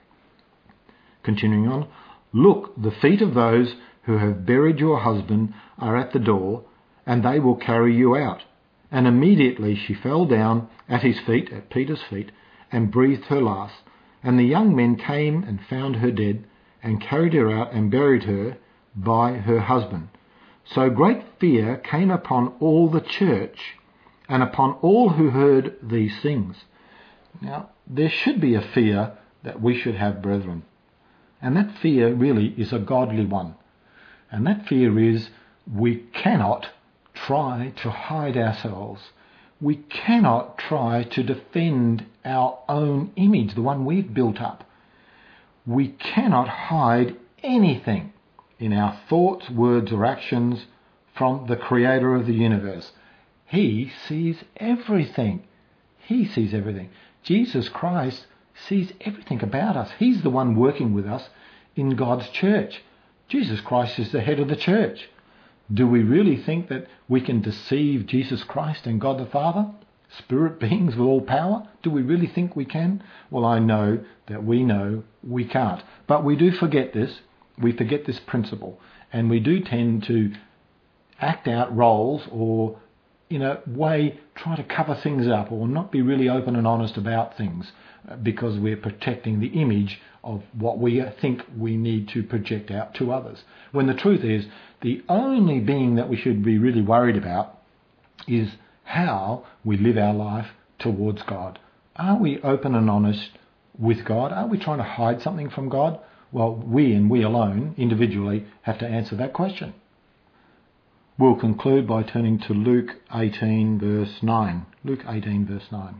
Continuing on, look, the feet of those who have buried your husband are at the door, and they will carry you out. And immediately she fell down at his feet, at Peter's feet, and breathed her last. And the young men came and found her dead, and carried her out and buried her by her husband. So great fear came upon all the church and upon all who heard these things. Now, there should be a fear that we should have, brethren. And that fear really is a godly one. And that fear is we cannot try to hide ourselves. We cannot try to defend our own image, the one we've built up. We cannot hide anything in our thoughts, words or actions from the Creator of the universe. He sees everything. He sees everything. Jesus Christ sees everything about us. He's the one working with us in God's church. Jesus Christ is the head of the church. Do we really think that we can deceive Jesus Christ and God the Father, spirit beings with all power? Do we really think we can? Well, I know that we know we can't. But we do forget this. We forget this principle. And we do tend to act out roles or, in a way, try to cover things up or not be really open and honest about things because we're protecting the image of what we think we need to project out to others. When the truth is, the only being that we should be really worried about is how we live our life towards God. Are we open and honest with God? Are we trying to hide something from God? Well, we and we alone, individually, have to answer that question. We'll conclude by turning to Luke eighteen, verse nine. Luke eighteen, verse nine.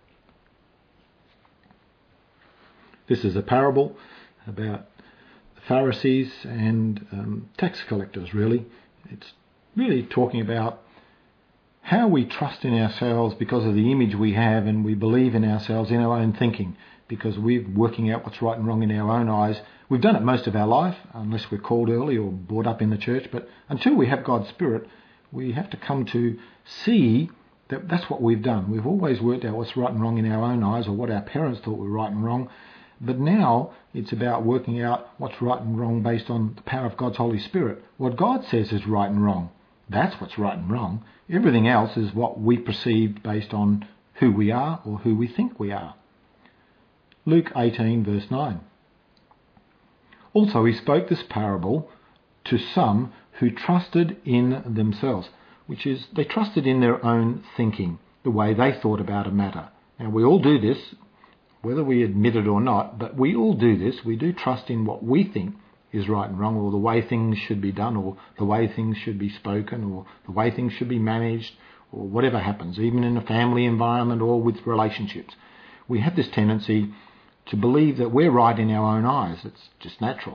This is a parable about the Pharisees and um, tax collectors, really. It's really talking about how we trust in ourselves because of the image we have, and we believe in ourselves in our own thinking because we're working out what's right and wrong in our own eyes. We've done it most of our life, unless we're called early or brought up in the church. But until we have God's Spirit, we have to come to see that that's what we've done. We've always worked out what's right and wrong in our own eyes, or what our parents thought were right and wrong. But now it's about working out what's right and wrong based on the power of God's Holy Spirit. What God says is right and wrong. That's what's right and wrong. Everything else is what we perceive based on who we are or who we think we are. Luke eighteen, verse nine. Also he spoke this parable to some who trusted in themselves, which is they trusted in their own thinking, the way they thought about a matter. Now we all do this, whether we admit it or not, but we all do this. We do trust in what we think is right and wrong, or the way things should be done, or the way things should be spoken, or the way things should be managed, or whatever happens, even in a family environment or with relationships. We have this tendency to believe that we're right in our own eyes. It's just natural.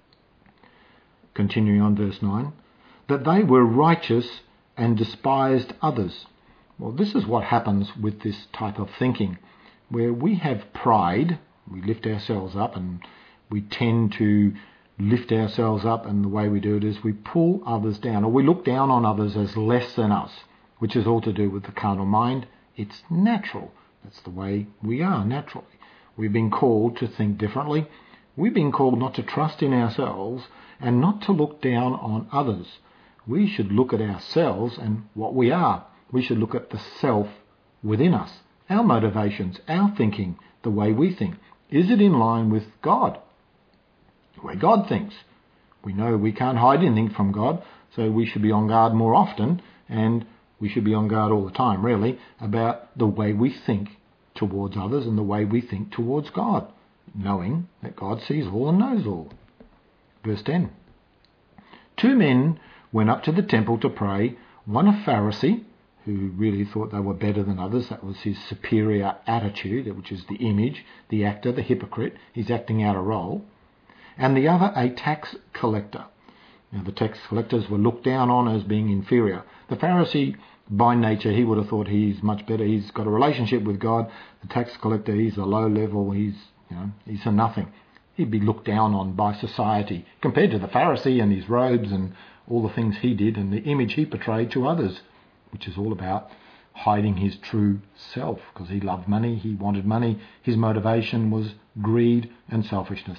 Continuing on verse nine, that they were righteous and despised others. Well, this is what happens with this type of thinking, where we have pride, we lift ourselves up, and we tend to lift ourselves up, and the way we do it is we pull others down, or we look down on others as less than us, which is all to do with the carnal mind. It's natural. That's the way we are naturally. We've been called to think differently. We've been called not to trust in ourselves and not to look down on others. We should look at ourselves and what we are. We should look at the self within us, our motivations, our thinking, the way we think. Is it in line with God? The way God thinks. We know we can't hide anything from God, so we should be on guard more often, and we should be on guard all the time, really, about the way we think towards others and the way we think towards God, knowing that God sees all and knows all. Verse ten. Two men went up to the temple to pray, one a Pharisee, who really thought they were better than others. That was his superior attitude, which is the image, the actor, the hypocrite. He's acting out a role. And the other a tax collector. Now the tax collectors were looked down on as being inferior. The Pharisee, by nature, he would have thought he's much better. He's got a relationship with God. The tax collector, he's a low level. He's, you know, he's a nothing. He'd be looked down on by society compared to the Pharisee and his robes and all the things he did and the image he portrayed to others, which is all about hiding his true self, because he loved money, he wanted money. His motivation was greed and selfishness.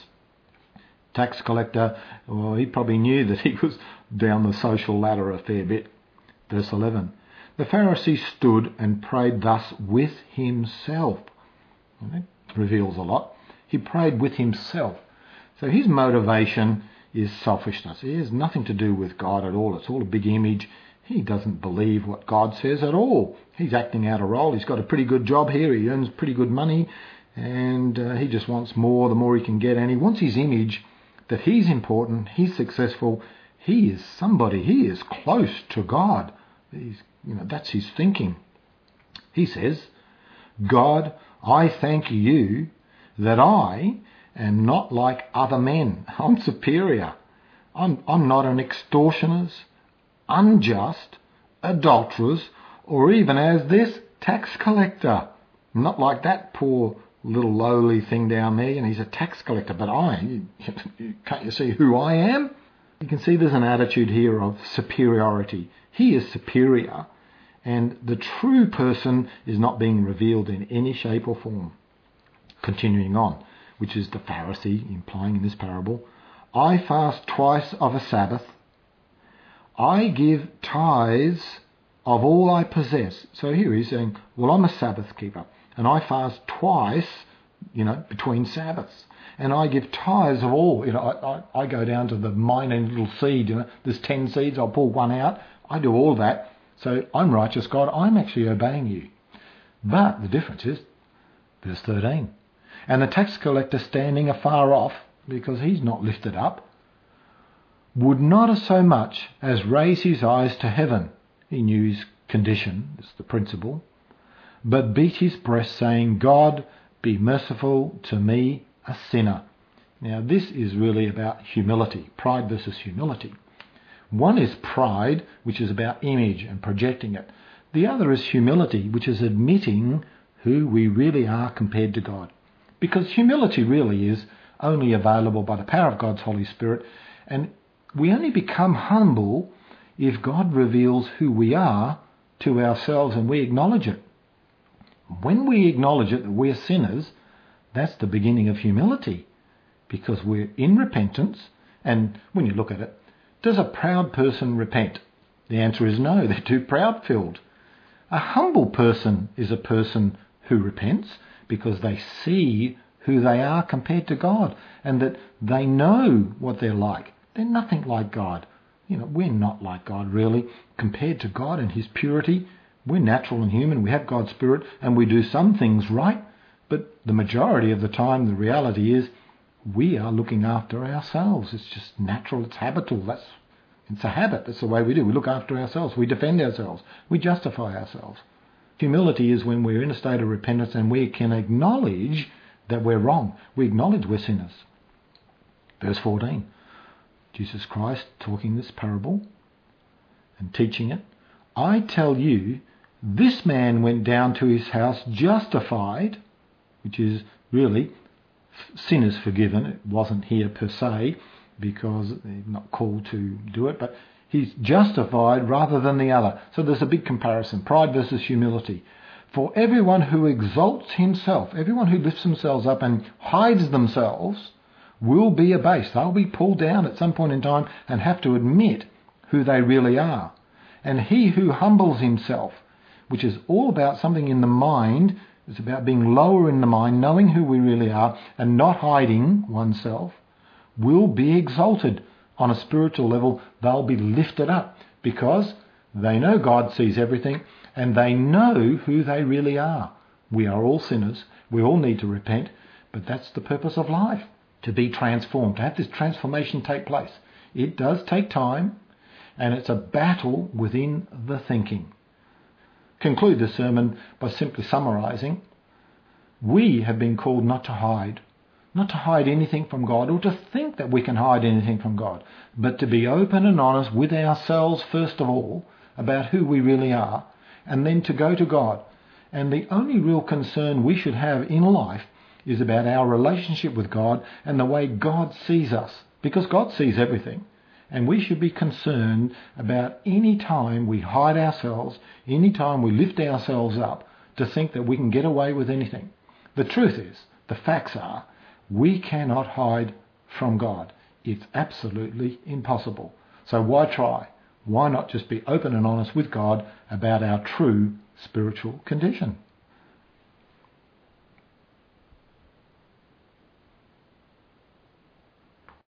Tax collector, well, he probably knew that he was down the social ladder a fair bit. Verse eleven. The Pharisee stood and prayed thus with himself. That reveals a lot. He prayed with himself. So his motivation is selfishness. It has nothing to do with God at all. It's all a big image. He doesn't believe what God says at all. He's acting out a role. He's got a pretty good job here. He earns pretty good money, and uh, he just wants more the more he can get, and he wants his image that he's important, he's successful, he is somebody, he is close to God. He's, you know, that's his thinking. He says, God, I thank you that I am not like other men. I'm superior. I'm, I'm not an extortionist, unjust, adulterers, or even as this tax collector. I'm not like that poor little lowly thing down there, and he's a tax collector. But I, can't you see who I am? You can see there's an attitude here of superiority. He is superior, and the true person is not being revealed in any shape or form. Continuing on, which is the Pharisee implying in this parable, I fast twice of a Sabbath. I give tithes of all I possess. So here he's saying, well, I'm a Sabbath keeper, and I fast twice, you know, between Sabbaths. And I give tithes of all. You know, I, I, I go down to the minute little seed, you know, there's ten seeds, I'll pull one out. I do all that. So I'm righteous, God, I'm actually obeying you. But the difference is, verse thirteen, and the tax collector standing afar off, because he's not lifted up, would not so much as raise his eyes to heaven. He knew his condition, it's the principle, but beat his breast, saying, God, be merciful to me, a sinner. Now this is really about humility, pride versus humility. One is pride, which is about image and projecting it. The other is humility, which is admitting who we really are compared to God. Because humility really is only available by the power of God's Holy Spirit, and we only become humble if God reveals who we are to ourselves and we acknowledge it. When we acknowledge it that we're sinners, that's the beginning of humility, because we're in repentance. And when you look at it, does a proud person repent? The answer is no, they're too proud-filled. A humble person is a person who repents because they see who they are compared to God, and that they know what they're like. They're nothing like God. You know, we're not like God really. Compared to God and his purity, we're natural and human. We have God's Spirit and we do some things right, but the majority of the time the reality is we are looking after ourselves. It's just natural, it's habitual. That's It's a habit. That's the way we do. We look after ourselves. We defend ourselves. We justify ourselves. Humility is when we're in a state of repentance and we can acknowledge that we're wrong. We acknowledge we're sinners. Verse fourteen. Jesus Christ talking this parable and teaching it. I tell you, this man went down to his house justified, which is really sinners forgiven. It wasn't here per se, because they're not called to do it, but he's justified rather than the other. So there's a big comparison, pride versus humility. For everyone who exalts himself, everyone who lifts themselves up and hides themselves, will be abased. They'll be pulled down at some point in time and have to admit who they really are. And he who humbles himself, which is all about something in the mind, it's about being lower in the mind, knowing who we really are and not hiding oneself, will be exalted. On a spiritual level, they'll be lifted up because they know God sees everything and they know who they really are. We are all sinners. We all need to repent, but that's the purpose of life, to be transformed, to have this transformation take place. It does take time, and it's a battle within the thinking. Conclude the sermon by simply summarising. We have been called not to hide. Not to hide anything from God or to think that we can hide anything from God, but to be open and honest with ourselves first of all about who we really are, and then to go to God. And the only real concern we should have in life is about our relationship with God and the way God sees us, because God sees everything. And we should be concerned about any time we hide ourselves, any time we lift ourselves up to think that we can get away with anything. The truth is, the facts are, we cannot hide from God. It's absolutely impossible. So why try? Why not just be open and honest with God about our true spiritual condition?